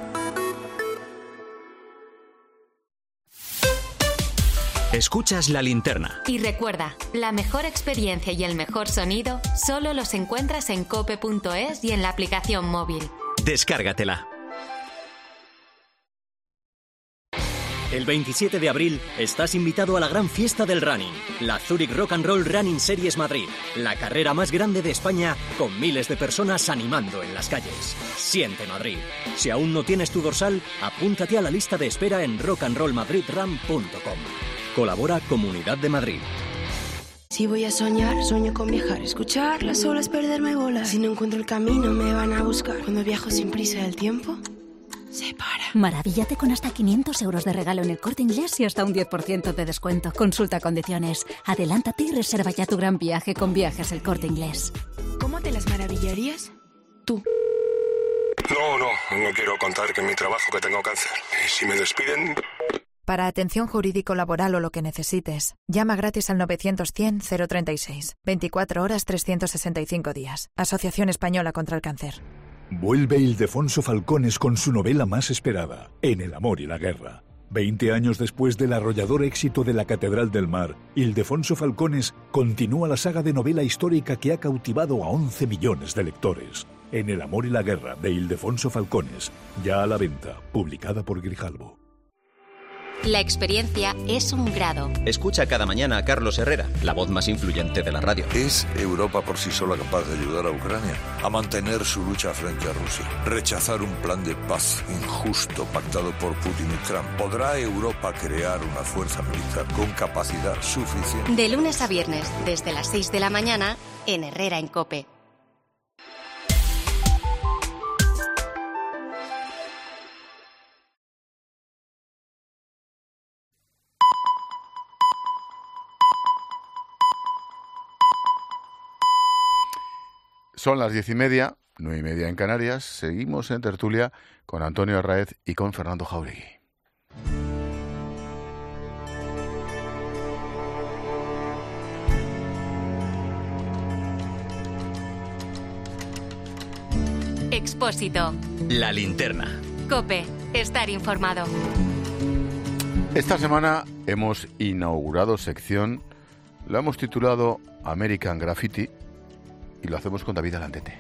Escuchas La Linterna. Y recuerda, la mejor experiencia y el mejor sonido solo los encuentras en cope punto es y en la aplicación móvil. Descárgatela. El veintisiete de abril estás invitado a la gran fiesta del running, la Zurich Rock and Roll Running Series Madrid, la carrera más grande de España con miles de personas animando en las calles. Siente Madrid. Si aún no tienes tu dorsal, apúntate a la lista de espera en rock and roll madrid run punto com. Colabora Comunidad de Madrid. Si voy a soñar, sueño con viajar. Escuchar las olas, perderme bolas. Si no encuentro el camino, me van a buscar. Cuando viajo sin prisa, el tiempo se para. Maravíllate con hasta quinientos euros de regalo en El Corte Inglés y hasta un diez por ciento de descuento. Consulta condiciones. Adelántate y reserva ya tu gran viaje con Viajes El Corte Inglés. ¿Cómo te las maravillarías? Tú. No, no, no quiero contar que en mi trabajo que tengo cáncer. Y si me despiden... Para atención jurídico-laboral o lo que necesites, llama gratis al novecientos cien cero treinta y seis. veinticuatro horas, trescientos sesenta y cinco días. Asociación Española contra el Cáncer. Vuelve Ildefonso Falcones con su novela más esperada, En el amor y la guerra. Veinte años después del arrollador éxito de La Catedral del Mar, Ildefonso Falcones continúa la saga de novela histórica que ha cautivado a once millones de lectores. En el amor y la guerra, de Ildefonso Falcones, ya a la venta, publicada por Grijalbo. La experiencia es un grado. Escucha cada mañana a Carlos Herrera, la voz más influyente de la radio. ¿Es Europa por sí sola capaz de ayudar a Ucrania a mantener su lucha frente a Rusia? Rechazar un plan de paz injusto pactado por Putin y Trump. ¿Podrá Europa crear una fuerza militar con capacidad suficiente? De lunes a viernes, desde las seis de la mañana, en Herrera en COPE. Son las diez y media, nueve y media en Canarias. Seguimos en tertulia con Antonio Arraez y con Fernando Jauregui. Expósito. La linterna. COPE. Estar informado. Esta semana hemos inaugurado sección, la hemos titulado American Graffiti y lo hacemos con David Alandete.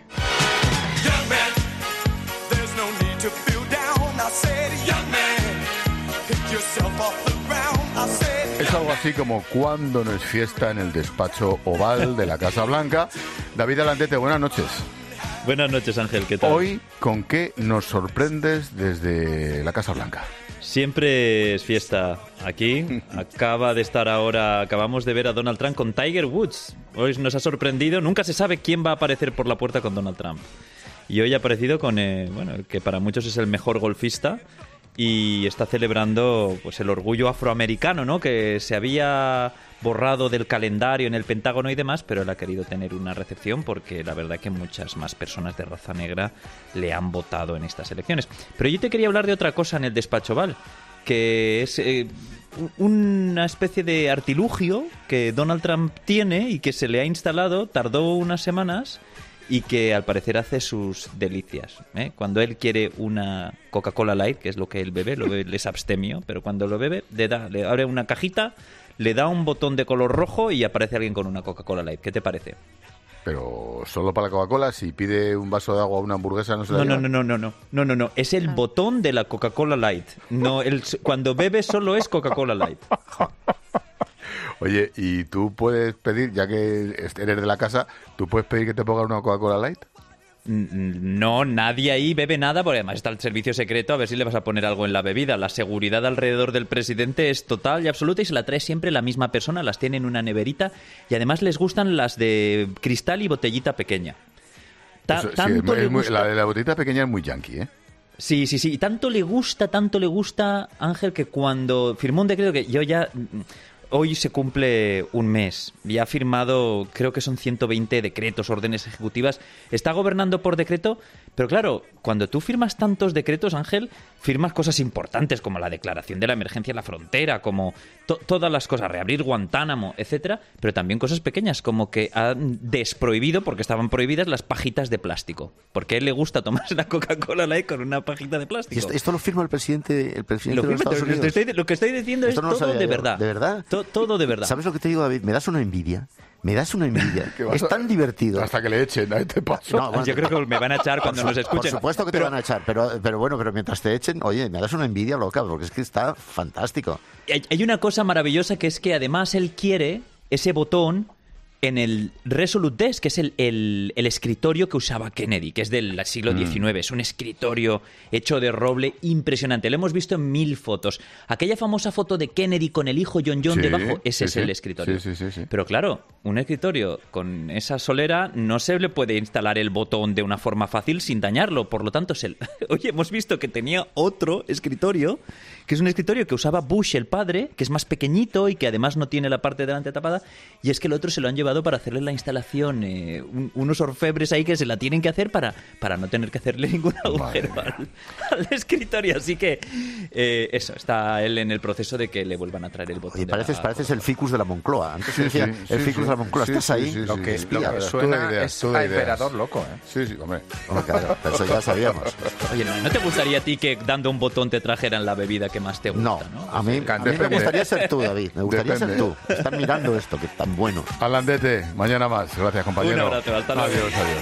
Es algo así como cuando no es fiesta en el despacho oval de la Casa Blanca. David Alandete, buenas noches. Buenas noches, Ángel, ¿qué tal? Hoy, ¿con qué nos sorprendes desde la Casa Blanca? Siempre es fiesta aquí. Acaba de estar ahora, acabamos de ver a Donald Trump con Tiger Woods. Hoy nos ha sorprendido. Nunca se sabe quién va a aparecer por la puerta con Donald Trump. Y hoy ha aparecido con, eh, bueno, el que para muchos es el mejor golfista y está celebrando pues el orgullo afroamericano, ¿no? Que se había borrado del calendario en el Pentágono y demás, pero él ha querido tener una recepción porque la verdad que muchas más personas de raza negra le han votado en estas elecciones. Pero yo te quería hablar de otra cosa en el despacho oval, que es eh, una especie de artilugio que Donald Trump tiene y que se le ha instalado, tardó unas semanas y que al parecer hace sus delicias, ¿eh? Cuando él quiere una Coca-Cola Light, que es lo que él bebe, lo bebe, es abstemio, pero cuando lo bebe, le da, le abre una cajita, le da un botón de color rojo y aparece alguien con una Coca-Cola Light. ¿Qué te parece? Pero solo para la Coca-Cola, si pide un vaso de agua o una hamburguesa no se la no, lleva. no, no, no, no, no, no, no, es el botón de la Coca-Cola Light. No, el, cuando bebe solo es Coca-Cola Light. Oye, ¿y tú puedes pedir, ya que eres de la casa, tú puedes pedir que te pongan una Coca-Cola Light? No, nadie ahí bebe nada, porque además está el servicio secreto, a ver si le vas a poner algo en la bebida. La seguridad alrededor del presidente es total y absoluta y se la trae siempre la misma persona, las tiene en una neverita y además les gustan las de cristal y botellita pequeña. Ta- Eso, sí, tanto es le muy, gusta... la de la botellita pequeña es muy yankee, ¿eh? Sí, sí, sí. Y tanto le gusta, tanto le gusta, Ángel, que cuando firmó un decreto que yo ya... Hoy se cumple un mes y ha firmado, creo que son ciento veinte decretos, órdenes ejecutivas. Está gobernando por decreto, pero claro, cuando tú firmas tantos decretos, Ángel, firmas cosas importantes como la declaración de la emergencia en la frontera, como to- todas las cosas, reabrir Guantánamo, etcétera, pero también cosas pequeñas, como que han desprohibido, porque estaban prohibidas, las pajitas de plástico. Porque a él le gusta tomarse la Coca-Cola Light con una pajita de plástico. ¿Y esto, esto lo firma el presidente, el presidente Lo de los firma, Estados lo, Unidos? estoy, lo que estoy diciendo Esto es no lo todo sabía de yo. verdad. ¿De verdad? To- todo de verdad. ¿Sabes lo que te digo, David? Me das una envidia. Me das una envidia. Es tan divertido. Hasta que le echen, ahí te paso. No, bueno, Yo creo que me van a echar cuando por, nos escuchen. Por supuesto que pero, te van a echar, pero, pero bueno, pero mientras te echen, oye, me das una envidia loca, porque es que está fantástico. Hay, hay una cosa maravillosa que es que además él quiere ese botón en el Resolute Desk, que es el, el, el escritorio que usaba Kennedy, que es del siglo diecinueve. Mm. Es un escritorio hecho de roble impresionante. Lo hemos visto en mil fotos. Aquella famosa foto de Kennedy con el hijo John John sí, debajo, ese sí, es sí. el escritorio. Sí, sí, sí, sí. Pero claro, un escritorio con esa solera no se le puede instalar el botón de una forma fácil sin dañarlo. Por lo tanto, se... oye, hemos visto que tenía otro escritorio, que es un escritorio que usaba Bush el padre, que es más pequeñito y que además no tiene la parte de delante tapada, y es que el otro se lo han llevado para hacerle la instalación, eh, un, unos orfebres ahí que se la tienen que hacer para, para no tener que hacerle ningún agujero al, al escritorio. Así que eh, eso, está él en el proceso de que le vuelvan a traer el botón. Y pareces, la... pareces el ficus de la Moncloa. Antes se decía sí, el sí, ficus sí, de la Moncloa. sí, ¿Estás sí, ahí? sí, Lo sí, que, sí, lo sí, que sí, suena toda idea, es toda a ideas. emperador loco, ¿eh? Sí, sí, hombre. No, claro, pero eso ya sabíamos. Oye, ¿no, ¿no te gustaría a ti que dando un botón te trajeran la bebida que más te gusta? No, ¿no? a mí, a mí me gustaría ser tú, David. Me gustaría Depende. ser tú. Estar mirando esto, que es tan bueno. Alandete, mañana más. Gracias, compañero. Un abrazo, hasta luego. Adiós, adiós.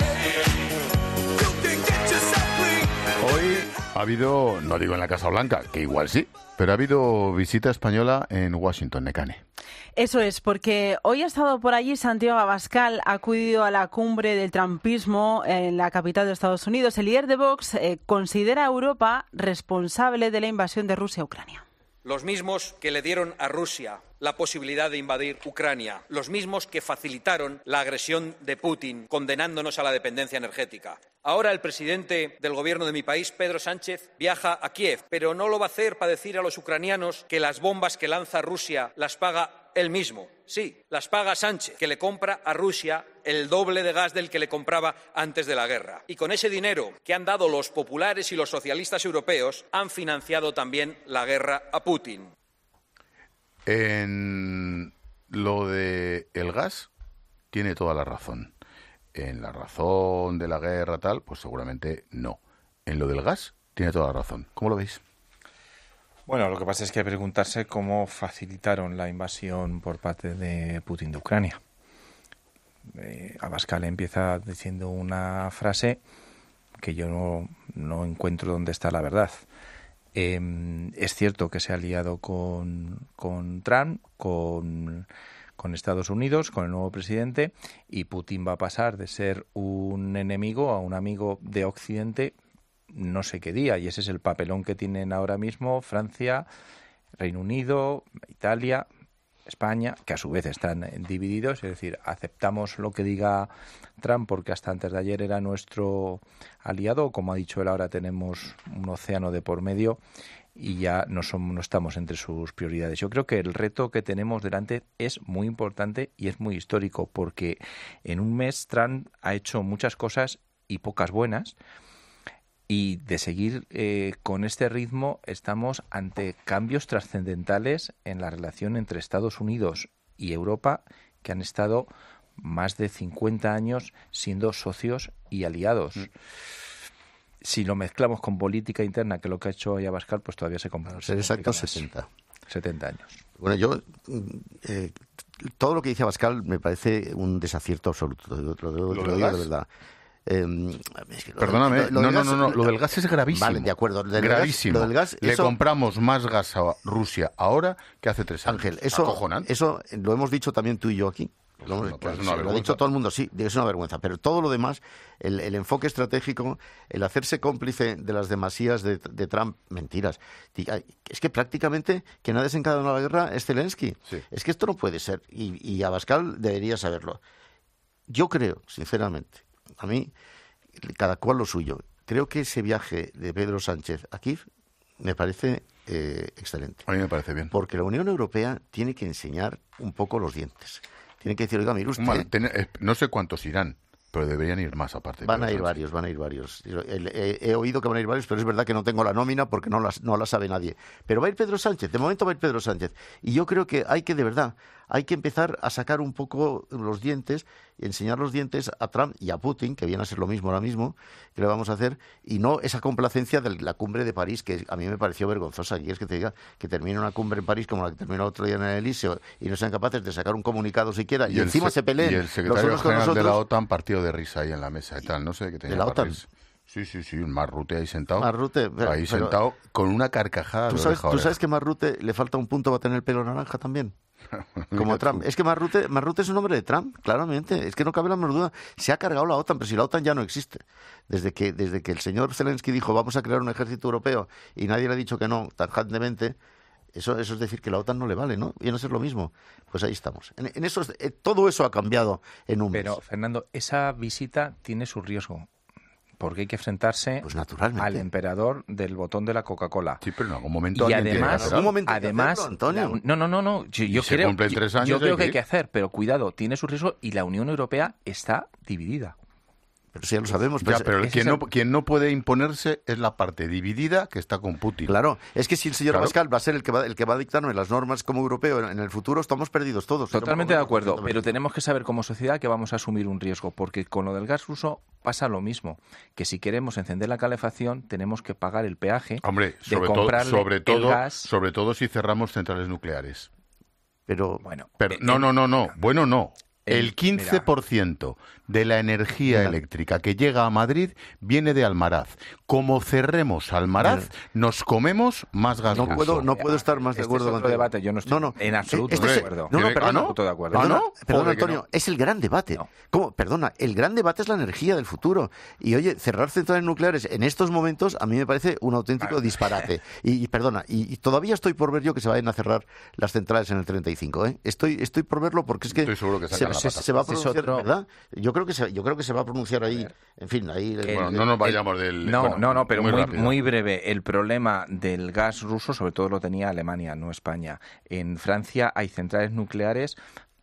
Hoy ha habido, no digo en la Casa Blanca, que igual sí, pero ha habido visita española en Washington, Necane. Eso es, porque hoy ha estado por allí Santiago Abascal, ha acudido a la cumbre del trumpismo en la capital de Estados Unidos. El líder de Vox eh, considera a Europa responsable de la invasión de Rusia a Ucrania. Los mismos que le dieron a Rusia la posibilidad de invadir Ucrania, los mismos que facilitaron la agresión de Putin, condenándonos a la dependencia energética. Ahora el presidente del gobierno de mi país, Pedro Sánchez, viaja a Kiev, pero no lo va a hacer para decir a los ucranianos que las bombas que lanza Rusia las paga él mismo. Sí, las paga Sánchez, que le compra a Rusia el doble de gas del que le compraba antes de la guerra. Y con ese dinero que han dado los populares y los socialistas europeos, han financiado también la guerra a Putin. En lo de el gas tiene toda la razón. En la razón de la guerra tal, pues seguramente no. En lo del gas tiene toda la razón. ¿Cómo lo veis? Bueno, lo que pasa es que hay que preguntarse cómo facilitaron la invasión por parte de Putin de Ucrania. Eh, Abascal empieza diciendo una frase que yo no, no encuentro dónde está la verdad. Eh, es cierto que se ha aliado con, con Trump, con, con Estados Unidos, con el nuevo presidente, y Putin va a pasar de ser un enemigo a un amigo de Occidente no sé qué día, y ese es el papelón que tienen ahora mismo Francia, Reino Unido, Italia, España, que a su vez están divididos, es decir, aceptamos lo que diga Trump porque hasta antes de ayer era nuestro aliado, como ha dicho él, ahora tenemos un océano de por medio y ya no, somos, no estamos entre sus prioridades. Yo creo que el reto que tenemos delante es muy importante y es muy histórico, porque en un mes Trump ha hecho muchas cosas y pocas buenas. Y de seguir eh, con este ritmo estamos ante cambios trascendentales en la relación entre Estados Unidos y Europa, que han estado más de cincuenta años siendo socios y aliados. Mm. Si lo mezclamos con política interna, que es lo que ha hecho hoy Abascal, pues todavía se complica. Ser exacto, setenta. setenta años. Bueno, yo... Eh, todo lo que dice Abascal me parece un desacierto absoluto. Lo, lo, lo, lo digo de verdad. Eh, es que lo, Perdóname, lo, lo no, no, gas, no, no, lo del gas es gravísimo. Vale, de acuerdo. Del gravísimo. Gas, lo del gas, Le eso, compramos más gas a Rusia ahora que hace tres años. Ángel, eso, eso lo hemos dicho también tú y yo aquí. Lo, hemos, no, pues claro, lo ha dicho todo el mundo, sí, es una vergüenza. Pero todo lo demás, el, el enfoque estratégico, el hacerse cómplice de las demasías de, de Trump, mentiras. Es que prácticamente quien ha desencadenado la guerra es Zelensky. Sí. Es que esto no puede ser. Y, y Abascal debería saberlo. Yo creo, sinceramente, a mí, cada cual lo suyo. Creo que ese viaje de Pedro Sánchez a Kiev me parece eh, excelente. A mí me parece bien. Porque la Unión Europea tiene que enseñar un poco los dientes. Tiene que decir, oiga, mire usted... Vale, ten, eh, no sé cuántos irán, pero deberían ir más aparte. Van a ir varios, van a ir varios. He, he oído que van a ir varios, pero es verdad que no tengo la nómina porque no, las, no la sabe nadie. Pero va a ir Pedro Sánchez, de momento va a ir Pedro Sánchez. Y yo creo que hay que, de verdad, hay que empezar a sacar un poco los dientes, y enseñar los dientes a Trump y a Putin, que viene a ser lo mismo ahora mismo, que le vamos a hacer, y no esa complacencia de la cumbre de París, que a mí me pareció vergonzosa. ¿Quieres que te diga que termine una cumbre en París como la que terminó otro día en el Elíseo y no sean capaces de sacar un comunicado siquiera, y, y encima se, se peleen y el secretario los unos general con nosotros, de la OTAN partió de risa ahí en la mesa y tal, no sé qué tenía. ¿De la OTAN? Risa. Sí, sí, sí, Marrute ahí sentado. Marrute, pero, ahí pero, sentado con una carcajada. ¿Tú sabes, ¿tú sabes que Marrute le falta un punto para tener el pelo naranja también? Como Trump. Es que Marrute, Marrute es un hombre de Trump, claramente. Es que no cabe la menor duda. Se ha cargado la OTAN, pero si la OTAN ya no existe. Desde que, desde que el señor Zelensky dijo vamos a crear un ejército europeo y nadie le ha dicho que no, tajantemente, eso, eso es decir que la OTAN no le vale, ¿no? Viene a ser lo mismo. Pues ahí estamos. En, en eso, eh, todo eso ha cambiado en un pero, mes. Fernando, esa visita tiene su riesgo. Porque hay que enfrentarse pues naturalmente. al emperador del botón de la Coca-Cola. Sí, pero en algún momento y además, un momento además, hacerlo, Antonio. La, no, no, no, no. Yo, yo creo, tres años yo creo que hay hay que hacer, pero cuidado, tiene su riesgo y la Unión Europea está dividida. Pero si ya lo sabemos. Ya, pues, pero es quien, el... no, quien no puede imponerse es la parte dividida que está con Putin. Claro, es que si el señor claro. Abascal va a ser el que va, el que va a dictarnos las normas como europeo en, en el futuro, estamos perdidos todos. Totalmente de acuerdo, pero tenemos que saber como sociedad que vamos a asumir un riesgo, porque con lo del gas ruso pasa lo mismo, que si queremos encender la calefacción tenemos que pagar el peaje. Hombre, de sobre todo, sobre todo, gas. sobre todo si cerramos centrales nucleares. Pero bueno, pero no, no, no, no, bueno, no. El quince por ciento de la energía Mira. eléctrica que llega a Madrid viene de Almaraz. Como cerremos Almaraz, Mira. nos comemos más gas no ruso. Puedo, no puedo estar más de este acuerdo es otro con debate. Yo no estoy no, no. en absoluto este de es, acuerdo. No, no, perdona. ¿Ah, no? De acuerdo. Perdona, ¿Ah, no? perdona Antonio, no. es el gran debate. No. ¿Cómo? Perdona, el gran debate es la energía del futuro. Y oye, cerrar centrales nucleares en estos momentos a mí me parece un auténtico vale. disparate. Y, y perdona, y, y todavía estoy por ver yo que se vayan a cerrar las centrales en el treinta y cinco. ¿eh? Estoy, estoy por verlo porque es que, estoy seguro que se, se, se va a pronunciar, otro... ¿verdad? Yo creo que se, yo creo que se va a pronunciar ahí, en fin, ahí... El, bueno, no nos vayamos el, del... No, bueno, no, no, pero muy, muy, muy breve. El problema del gas ruso, sobre todo lo tenía Alemania, no España. En Francia hay centrales nucleares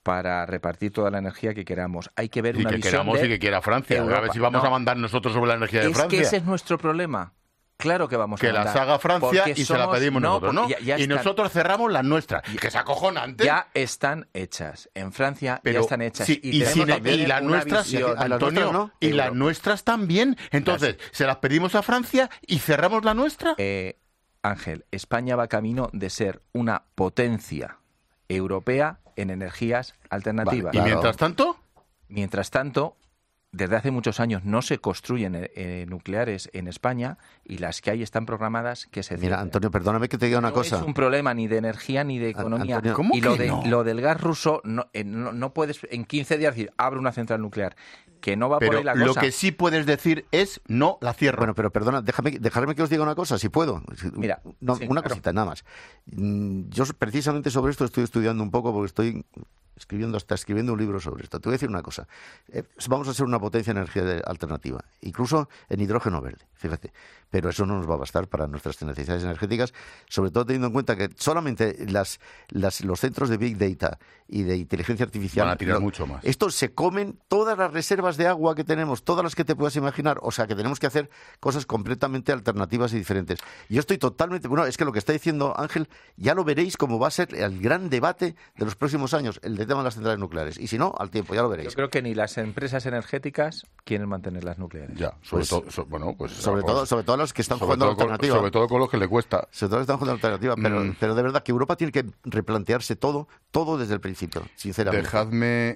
para repartir toda la energía que queramos. Hay que ver y una que visión queramos de y que quiera Francia. Europa. A ver si vamos no. a mandar nosotros sobre la energía de es Francia. Es que ese es nuestro problema. Claro que vamos que a mandar. las haga Francia y somos, se la pedimos no, nosotros, ¿no? Ya, ya y están, nosotros cerramos las nuestras, que es acojonante. Ya están hechas. En Francia Pero, ya están hechas. Sí, y y, sin, y las nuestras, visión, Antonio, las nuestras, ¿no? y las nuestras también. Entonces, las... ¿se las pedimos a Francia y cerramos la nuestra? Eh, Ángel, España va camino de ser una potencia europea en energías alternativas. Vale. ¿Y claro. mientras tanto? Mientras tanto, desde hace muchos años no se construyen eh, nucleares en España y las que hay están programadas que se... Mira, Antonio, perdóname que te diga una no cosa. No es un problema ni de energía ni de economía. Antonio, ¿Cómo y lo, que de, no? lo del gas ruso, no, eh, no, no puedes en quince días decir, abre una central nuclear. Que no va pero por ahí la cosa. Lo que sí puedes decir es, no la cierro. Bueno, pero perdona, déjame, déjame que os diga una cosa, si puedo. Mira, no, sí, una claro. cosita, nada más. Yo precisamente sobre esto estoy estudiando un poco porque estoy... escribiendo hasta escribiendo un libro sobre esto. Te voy a decir una cosa. Eh, vamos a ser una potencia de energía de, alternativa, incluso en hidrógeno verde, fíjate. Pero eso no nos va a bastar para nuestras necesidades energéticas, sobre todo teniendo en cuenta que solamente las, las, los centros de Big Data y de inteligencia artificial... van a tirar lo, mucho más. Estos se comen todas las reservas de agua que tenemos, todas las que te puedas imaginar. O sea, que tenemos que hacer cosas completamente alternativas y diferentes. Yo estoy totalmente... Bueno, es que lo que está diciendo Ángel, ya lo veréis como va a ser el gran debate de los próximos años, el de tema de las centrales nucleares. Y si no, al tiempo, ya lo veréis. Yo creo que ni las empresas energéticas quieren mantener las nucleares. Ya, sobre Pues, todo, so, bueno, pues sobre pues, todo, sobre todo los que están sobre jugando todo con, alternativa. sobre todo con los que le cuesta. Sobre todo los que están jugando alternativa. Pero, Mm. pero de verdad que Europa tiene que replantearse todo, todo desde el principio, sinceramente. Dejadme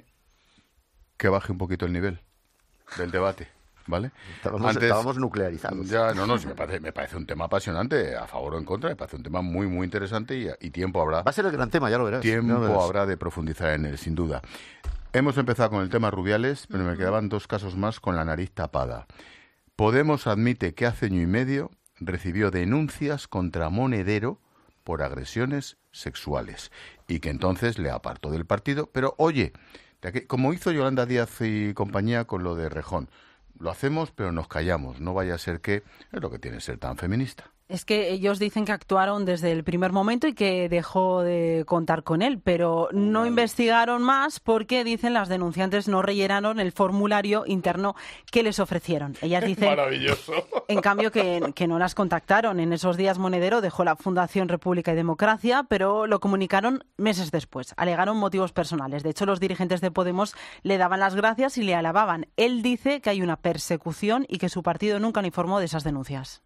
que baje un poquito el nivel del debate, ¿vale? Estábamos, Antes, estábamos nuclearizados. Ya, no, no, sí, me parece, me parece un tema apasionante, a favor o en contra, me parece un tema muy, muy interesante y, y tiempo habrá. Va a ser el gran tema, ya lo verás. Tiempo ya lo verás. habrá de profundizar en él, sin duda. Hemos empezado con el tema Rubiales, pero me quedaban dos casos más con la nariz tapada. Podemos admite que hace año y medio recibió denuncias contra Monedero por agresiones sexuales y que entonces le apartó del partido. Pero oye, de aquí, como hizo Yolanda Díaz y compañía con lo de Rejón, lo hacemos pero nos callamos, no vaya a ser que es lo que tiene ser tan feminista. Es que ellos dicen que actuaron desde el primer momento y que dejó de contar con él, pero no vale. investigaron más porque, dicen, las denunciantes no rellenaron el formulario interno que les ofrecieron. Ellas dicen, maravilloso. En cambio, que, que no las contactaron. En esos días Monedero dejó la Fundación República y Democracia, pero lo comunicaron meses después. Alegaron motivos personales. De hecho, los dirigentes de Podemos le daban las gracias y le alababan. Él dice que hay una persecución y que su partido nunca le informó de esas denuncias.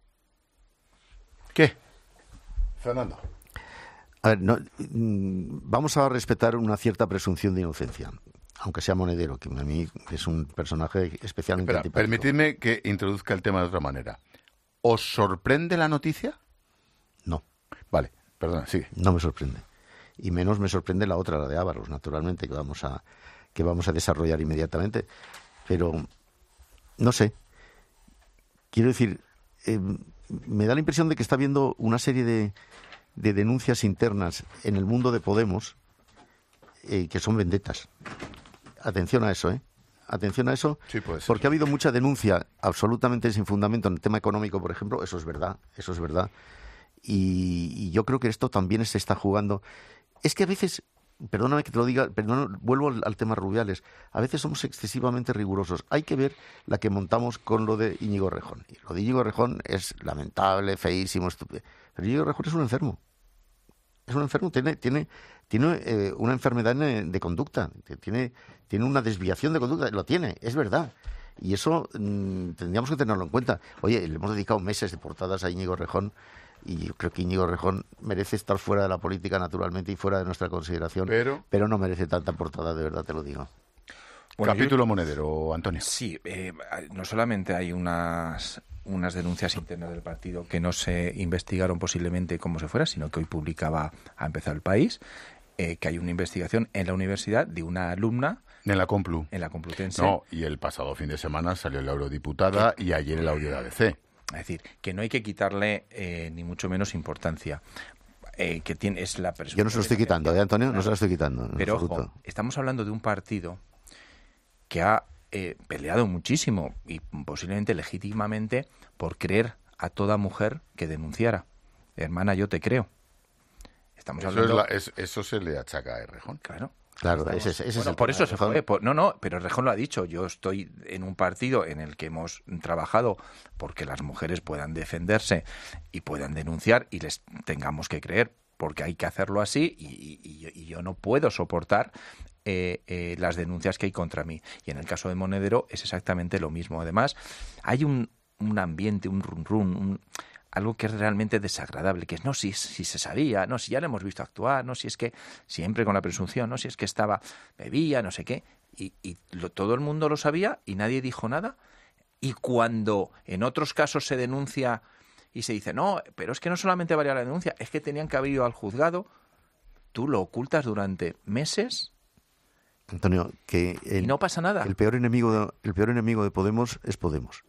¿Qué? Fernando. A ver, no, vamos a respetar una cierta presunción de inocencia, aunque sea Monedero, que a mí es un personaje especialmente Espera, antipático. permitidme que introduzca el tema de otra manera. ¿Os sorprende la noticia? No. Vale, perdona, sigue. No me sorprende. Y menos me sorprende la otra, la de Ábalos, naturalmente, que vamos a, que vamos a desarrollar inmediatamente. Pero, no sé. Quiero decir... Eh, me da la impresión de que está habiendo una serie de, de denuncias internas en el mundo de Podemos eh, que son vendetas. Atención a eso, ¿eh? Atención a eso, sí, puede ser. Porque ha habido mucha denuncia absolutamente sin fundamento en el tema económico, por ejemplo. Eso es verdad, eso es verdad. Y, y yo creo que esto también se está jugando. Es que a veces... Perdóname que te lo diga, perdón, vuelvo al, al tema Rubiales. A veces somos excesivamente rigurosos. Hay que ver la que montamos con lo de Íñigo Errejón. Y lo de Íñigo Errejón es lamentable, feísimo, estúpido. Pero Íñigo Errejón es un enfermo. Es un enfermo, tiene, tiene, tiene eh, una enfermedad de, de conducta, tiene, tiene una desviación de conducta, lo tiene, es verdad. Y eso mmm, tendríamos que tenerlo en cuenta. Oye, le hemos dedicado meses de portadas a Íñigo Errejón. Y yo creo que Íñigo Errejón merece estar fuera de la política naturalmente y fuera de nuestra consideración, pero, pero no merece tanta portada, de verdad te lo digo. Bueno, Capítulo yo, Monedero, Antonio. Sí, eh, no solamente hay unas, unas denuncias internas del partido que no se investigaron posiblemente como se fuera, sino que hoy publicaba a empezar El País, eh, que hay una investigación en la universidad de una alumna en la Complu. En la Complutense. No, y el pasado fin de semana salió la eurodiputada ¿Qué? Y ayer el audio de A B C. Es decir, que no hay que quitarle eh, ni mucho menos importancia. Eh, que tiene, es la Yo no se lo estoy quitando, ¿eh, Antonio? Claro. No se lo estoy quitando. Pero ojo, estamos hablando de un partido que ha eh, peleado muchísimo y posiblemente legítimamente por creer a toda mujer que denunciara. Hermana, yo te creo. Estamos eso, hablando... es la, es, eso se le achaca a Errejón. Claro. Claro, ese, ese es bueno, el por tema eso de se Rejón. fue. Por, no, no, pero Rejón lo ha dicho. Yo estoy en un partido en el que hemos trabajado porque las mujeres puedan defenderse y puedan denunciar y les tengamos que creer, porque hay que hacerlo así y, y, y yo no puedo soportar eh, eh, las denuncias que hay contra mí. Y en el caso de Monedero es exactamente lo mismo. Además, hay un, un ambiente, un run run, un... algo que es realmente desagradable, que es, no, si, si se sabía, no, si ya le hemos visto actuar, no, si es que, siempre con la presunción, no, si es que estaba, bebía, no sé qué, y, y lo, todo el mundo lo sabía y nadie dijo nada. Y cuando en otros casos se denuncia y se dice, no, pero es que no solamente valía la denuncia, es que tenían que haber ido al juzgado, tú lo ocultas durante meses. Antonio, que el, y no pasa nada. El peor enemigo de, el peor enemigo de Podemos es Podemos.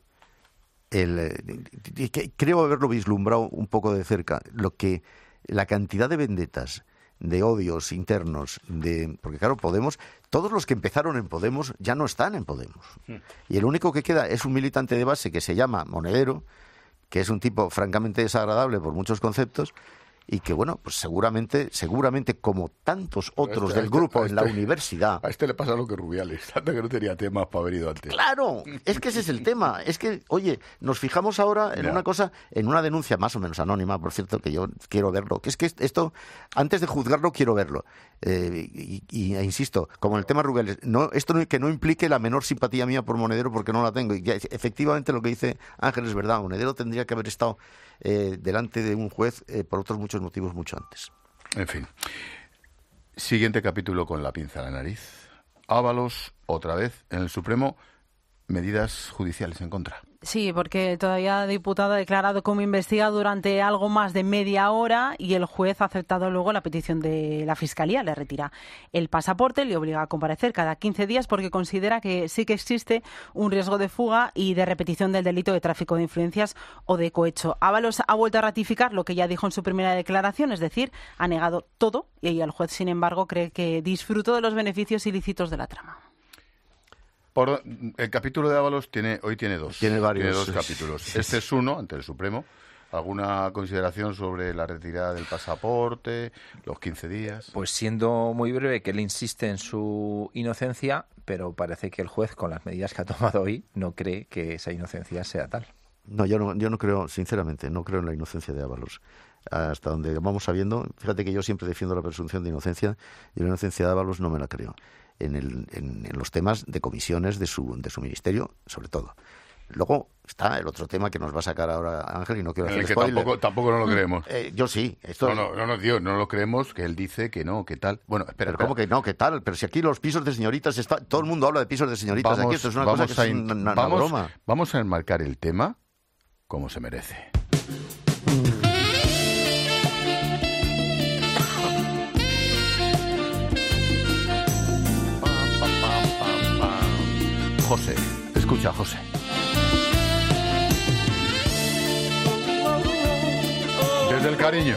El, eh, que, creo haberlo vislumbrado un poco de cerca. Lo que la cantidad de vendetas, de odios internos, de porque claro, Podemos, todos los que empezaron en Podemos ya no están en Podemos. Mm. Y el único que queda es un militante de base que se llama Monedero, que es un tipo francamente desagradable por muchos conceptos, y que, bueno, pues seguramente, seguramente como tantos otros este, del este, grupo este, en la universidad... A este le pasa lo que Rubiales, tanto que no tenía temas para haber ido antes. ¡Claro! Es que ese es el tema. Es que, oye, nos fijamos ahora en ya. una cosa, en una denuncia más o menos anónima, por cierto, que yo quiero verlo. Que es que esto, antes de juzgarlo, quiero verlo. Eh, y, y e insisto, como el tema Rubiales, no, esto no, que no implique la menor simpatía mía por Monedero, porque no la tengo. Y ya, efectivamente lo que dice Ángel es verdad. Monedero tendría que haber estado eh, delante de un juez eh, por otros muchos motivos mucho antes. En fin. Siguiente capítulo con la pinza a la nariz. Ábalos, otra vez, en el Supremo, medidas judiciales en contra. Sí, porque todavía la diputada ha declarado como investigada durante algo más de media hora y el juez ha aceptado luego la petición de la Fiscalía. Le retira el pasaporte, le obliga a comparecer cada quince días porque considera que sí que existe un riesgo de fuga y de repetición del delito de tráfico de influencias o de cohecho. Ábalos ha vuelto a ratificar lo que ya dijo en su primera declaración, es decir, ha negado todo y el juez, sin embargo, cree que disfrutó de los beneficios ilícitos de la trama. Por, el capítulo de Ábalos tiene, hoy tiene dos. Tiene varios. Tiene dos capítulos. Sí, este sí. es uno, ante el Supremo. ¿Alguna consideración sobre la retirada del pasaporte, los quince días? Pues siendo muy breve, que él insiste en su inocencia, pero parece que el juez, con las medidas que ha tomado hoy, no cree que esa inocencia sea tal. No, yo no, yo no creo, sinceramente, no creo en la inocencia de Ábalos. Hasta donde vamos sabiendo, fíjate que yo siempre defiendo la presunción de inocencia y la inocencia de Ábalos no me la creo. En, el, en, en los temas de comisiones de su, de su ministerio, sobre todo. Luego está el otro tema que nos va a sacar ahora Ángel y no quiero en hacer el que spoiler. Tampoco, tampoco no lo creemos. Eh, yo sí. Esto... No, no, no, no, tío, no lo creemos, que él dice que no, que tal. Bueno, espera. Pero espera. ¿cómo que no? ¿Qué tal? Pero si aquí los pisos de señoritas, está... todo el mundo habla de pisos de señoritas vamos, aquí. Esto es una vamos cosa que a es in... una, una vamos, broma. Vamos a enmarcar el tema como se merece. José, escucha, José. Desde el cariño.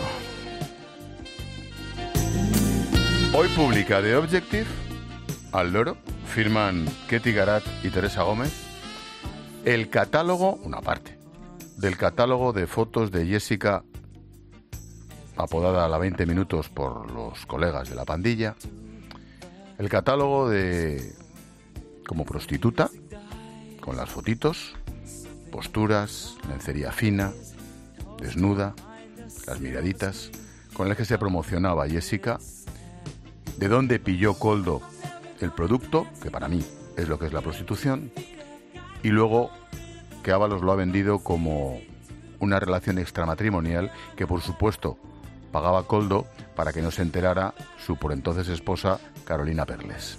Hoy publica The Objective, al loro, firman Ketty Garat y Teresa Gómez, el catálogo, una parte, del catálogo de fotos de Jessica, apodada la veinte minutos por los colegas de la pandilla, el catálogo de... como prostituta, con las fotitos, posturas, lencería fina, desnuda, las miraditas, con el que se promocionaba Jessica, de dónde pilló Koldo el producto, que para mí es lo que es la prostitución, y luego que Ábalos lo ha vendido como una relación extramatrimonial que, por supuesto, pagaba Koldo para que no se enterara su por entonces esposa Carolina Perles.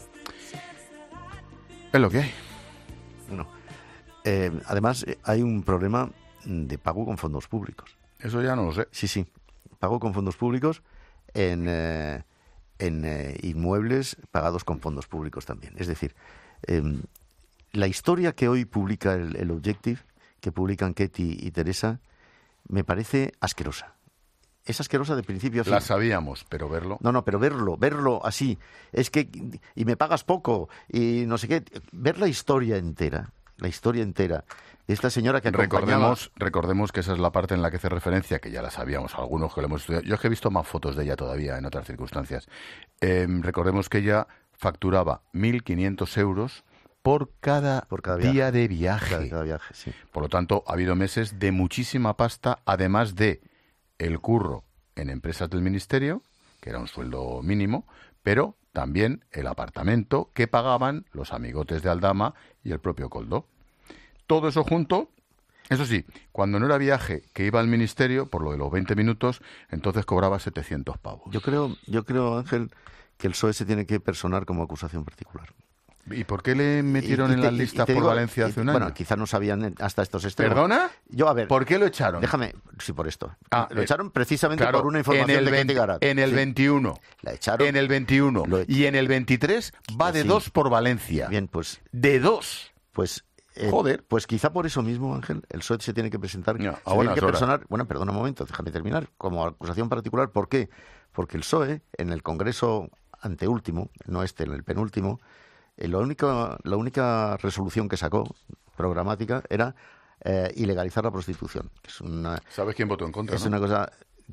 Es lo que hay. Bueno, eh, además, eh, hay un problema de pago con fondos públicos. Eso ya no lo sé. Sí, sí. Pago con fondos públicos en, eh, en eh, inmuebles pagados con fondos públicos también. Es decir, eh, la historia que hoy publica el, el Objective, que publican Ketty y Teresa, me parece asquerosa. Es asquerosa de principio a fin. La sabíamos, pero verlo... No, no, pero verlo, verlo así. Es que... Y me pagas poco, y no sé qué. Ver la historia entera, la historia entera. Esta señora que acompañaba... Recordemos, recordemos que esa es la parte en la que hace referencia, que ya la sabíamos, algunos que lo hemos estudiado. Yo es que he visto más fotos de ella todavía en otras circunstancias. Eh, recordemos que ella facturaba mil quinientos euros por cada, por cada día viaje. de viaje. Cada, cada viaje, sí. Por lo tanto, ha habido meses de muchísima pasta, además de el curro en empresas del ministerio, que era un sueldo mínimo, pero también el apartamento que pagaban los amigotes de Aldama y el propio Koldo. Todo eso junto, eso sí, cuando no era viaje que iba al ministerio, por lo de los veinte minutos, entonces cobraba setecientos pavos. Yo creo, yo creo, Ángel, que el P S O E se tiene que personar como acusación particular. ¿Y por qué le metieron Y- y en te- las y listas te por digo- Valencia hace y- un año? Bueno, quizás no sabían hasta estos extremos. ¿Perdona? Yo, a ver. ¿Por qué lo echaron? Déjame, sí, por esto. Ah, lo eh, echaron precisamente claro, por una información en el de veinte, Katy Garat. En el Sí. veintiuno. La echaron. En el veintiuno. Y en el veintitrés va de Sí. dos por Valencia. Bien, pues. De dos. Pues. eh, Joder. Pues quizá por eso mismo, Ángel, el P S O E se tiene que presentar. No, a se tiene buenas que horas. personar. Bueno, perdona un momento, déjame terminar. Como acusación particular, ¿por qué? Porque el P S O E, en el Congreso anteúltimo, no este, en el penúltimo, eh, la única, la única resolución que sacó, programática, era eh, ilegalizar la prostitución. Que es una, ¿Sabes quién votó en contra? es no? una cosa.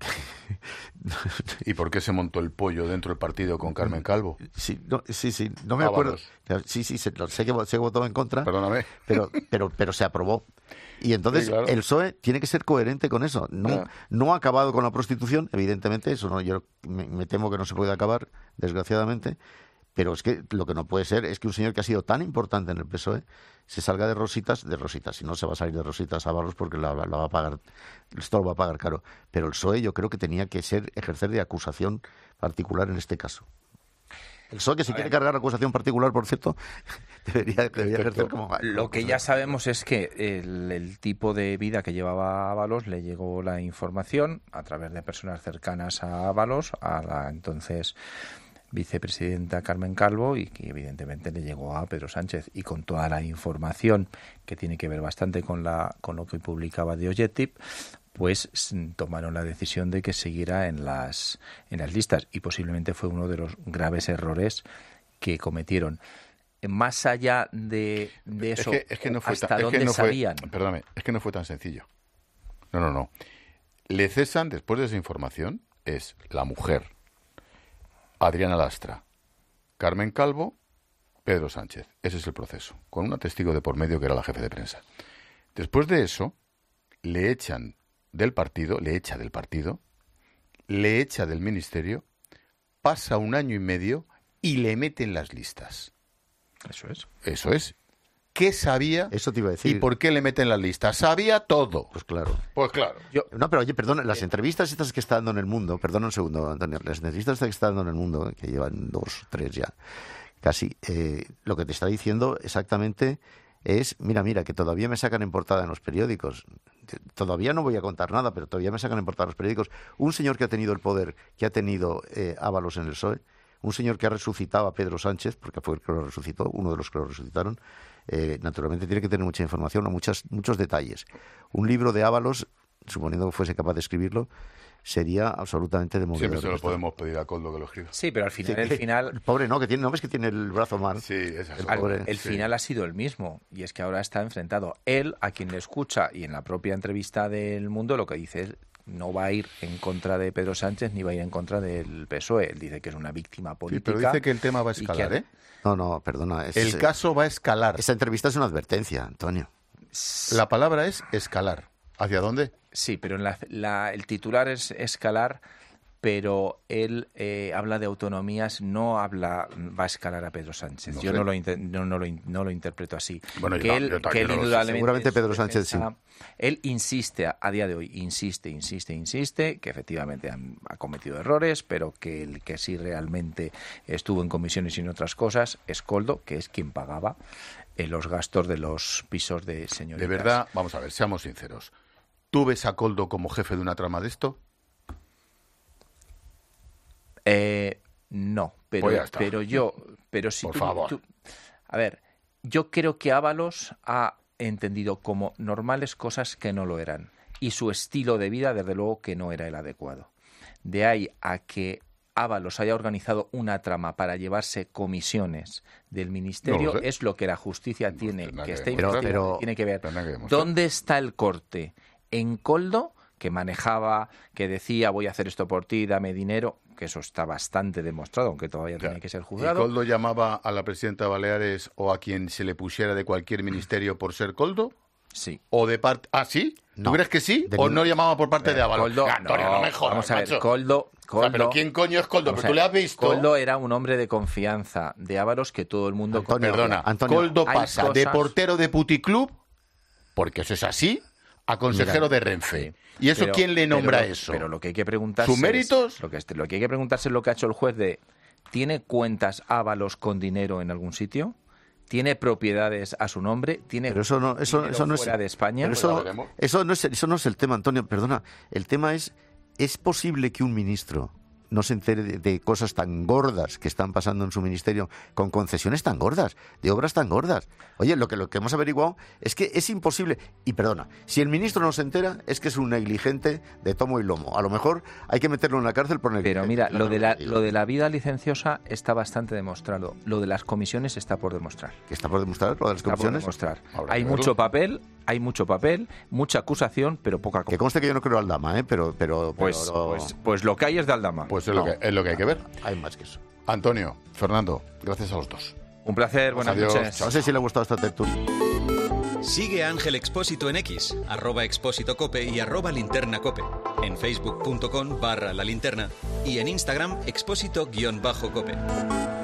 ¿Y por qué se montó el pollo dentro del partido con Carmen Calvo? Sí, no, sí, sí, no me Ábalos. acuerdo. Sí, sí, sé, sé que sé que votó en contra. Perdóname. Pero, pero, pero se aprobó. Y entonces Sí, claro. el P S O E tiene que ser coherente con eso. No, Claro. no ha acabado con la prostitución, evidentemente, eso no, yo me, me temo que no se puede acabar, desgraciadamente. Pero es que lo que no puede ser es que un señor que ha sido tan importante en el P S O E se salga de rositas, de rositas, si no se va a salir de rositas a Ábalos porque la, la va a pagar, esto lo va a pagar caro. Pero el P S O E yo creo que tenía que ser ejercer de acusación particular en este caso. El P S O E, que si quiere cargar acusación particular, por cierto, debería, debería ejercer como... Lo que ya sabemos es que el, el tipo de vida que llevaba Ábalos le llegó la información a través de personas cercanas a Ábalos, a la entonces vicepresidenta Carmen Calvo, y que evidentemente le llegó a Pedro Sánchez, y con toda la información que tiene que ver bastante con la con lo que publicaba The Objective, pues tomaron la decisión de que siguiera en las en las listas, y posiblemente fue uno de los graves errores que cometieron. Más allá de, de eso, es que, es que no fue ¿hasta tan, es dónde que no fue- sabían? Perdóname, es que no fue tan sencillo. No, no, no. Le cesan, después de esa información, es la mujer, Adriana Lastra, Carmen Calvo, Pedro Sánchez. Ese es el proceso, con una testigo de por medio que era la jefe de prensa. Después de eso, le echan del partido, le echa del partido, le echa del ministerio, pasa un año y medio y le meten las listas. Eso es. Eso es. ¿Qué sabía? Eso te iba a decir. ¿Y por qué le meten las listas? Sabía todo. Pues claro. Pues claro. Yo, no, pero oye, perdona, las entrevistas estas que está dando en el mundo, perdona un segundo, Antonio, las entrevistas estas que está dando en el mundo, que llevan dos, tres ya, casi, eh, lo que te está diciendo exactamente es, mira, mira, que todavía me sacan en portada en los periódicos. Todavía no voy a contar nada, pero todavía me sacan en portada en los periódicos. Un señor que ha tenido el poder, que ha tenido eh, Ábalos en el P S O E, un señor que ha resucitado a Pedro Sánchez, porque fue el que lo resucitó, uno de los que lo resucitaron, eh, naturalmente tiene que tener mucha información o muchas, muchos detalles. Un libro de Ábalos, suponiendo que fuese capaz de escribirlo, sería absolutamente demoledor. Siempre se lo podemos pedir a Coldo que lo escriba. Sí, pero al final, Sí, el final, el pobre no, que tiene, no ves que tiene el brazo mal. Sí, esa es el al- pobre. el Sí. final ha sido el mismo, y es que ahora está enfrentado. Él, a quien le escucha, y en la propia entrevista del Mundo, lo que dice es: no va a ir en contra de Pedro Sánchez ni va a ir en contra del P S O E. Él dice que es una víctima Sí, política. pero dice que el tema va a y que- escalar, ¿eh? No, no, perdona. es- El caso va a escalar. Esa entrevista es una advertencia, Antonio. La palabra es escalar. ¿Hacia dónde? Sí, pero en la, la- el titular es escalar, pero él eh, habla de autonomías, no habla, va a escalar a Pedro Sánchez. No yo sé. no lo, inter- no, no lo, in- no lo interpreto así. Bueno, que yo- él, yo que también él no lo sé. indudablemente Seguramente en su Pedro Sánchez sí. defensa, él insiste, a, a día de hoy, insiste, insiste, insiste, que efectivamente han- ha cometido errores, pero que el que sí realmente estuvo en comisiones y en otras cosas es Koldo, que es quien pagaba eh, los gastos de los pisos de señoritas. De verdad, vamos a ver, seamos sinceros. ¿Tú ves a Coldo como jefe de una trama de esto? Eh, no, pero, Pues ya está. pero yo, pero si Por tú- favor. tú- a ver, yo creo que Ábalos ha entendido como normales cosas que no lo eran, y su estilo de vida, desde luego, que no era el adecuado. De ahí a que Ábalos haya organizado una trama para llevarse comisiones del ministerio, No lo sé. es lo que la justicia tiene tendrá que, que está demostrar. investigando, Pero- tiene que ver. Tendrá que demostrar. ¿Dónde está el corte? En Koldo, que manejaba, que decía voy a hacer esto por ti, dame dinero, que eso está bastante demostrado, aunque todavía claro. tiene que ser juzgado. ¿Y Koldo llamaba a la presidenta Baleares o a quien se le pusiera de cualquier ministerio por ser Koldo? Sí. ¿O de parte? ¿Ah, sí? No. ¿Tú crees que sí? De ¿O ningún... no llamaba por parte pero de Ábalos? Koldo, Antonio, no, no me jodas, vamos a ver, macho. Koldo, Koldo... O sea, ¿pero quién coño es Koldo? ¿Pero tú le has visto? Koldo era un hombre de confianza de Ábalos que todo el mundo... Antonio, perdona, Antonio, Koldo pasa cosas... de portero de puticlub, porque eso es así, a consejero Mira, de Renfe. Sí. ¿Y eso pero, quién le nombra pero, eso? Pero lo que hay que preguntarse ¿Sus méritos? Es, lo, que, lo que hay que preguntarse es lo que ha hecho el juez de... ¿Tiene cuentas Ábalos con dinero en algún sitio? ¿Tiene propiedades a su nombre? ¿Tiene pero eso no, eso, eso no es fuera de España? Pero eso, eso, no es, eso no es el tema, Antonio, perdona. El tema es, ¿es posible que un ministro no se entere de, de cosas tan gordas que están pasando en su ministerio, con concesiones tan gordas, de obras tan gordas? Oye, lo que, lo que hemos averiguado es que es imposible. Y perdona, si el ministro no se entera, es que es un negligente de tomo y lomo. A lo mejor hay que meterlo en la cárcel por negligencia. Pero mira, lo de, la, lo de la vida licenciosa está bastante demostrado. Lo de las comisiones está por demostrar. ¿Qué está por demostrar? ¿Lo de las está comisiones? Por demostrar. Hay mucho papel, hay mucho papel, mucha acusación, pero poca cosa. Que conste que yo no creo Aldama, ¿eh? Pero, pero, pues, pero... Pues, pues lo que hay es de Aldama. Pues es, no, lo, que, es lo que hay que ver. Hay más que eso. Antonio, Fernando, gracias a los dos. Un placer, buenas Adiós. noches. No sé si le ha gustado esta tertulia. Sigue a Ángel Expósito en X, arroba Expósito Cope y arroba Linterna Cope, en facebook punto com barra La Linterna y en Instagram Expósito guión bajo Cope.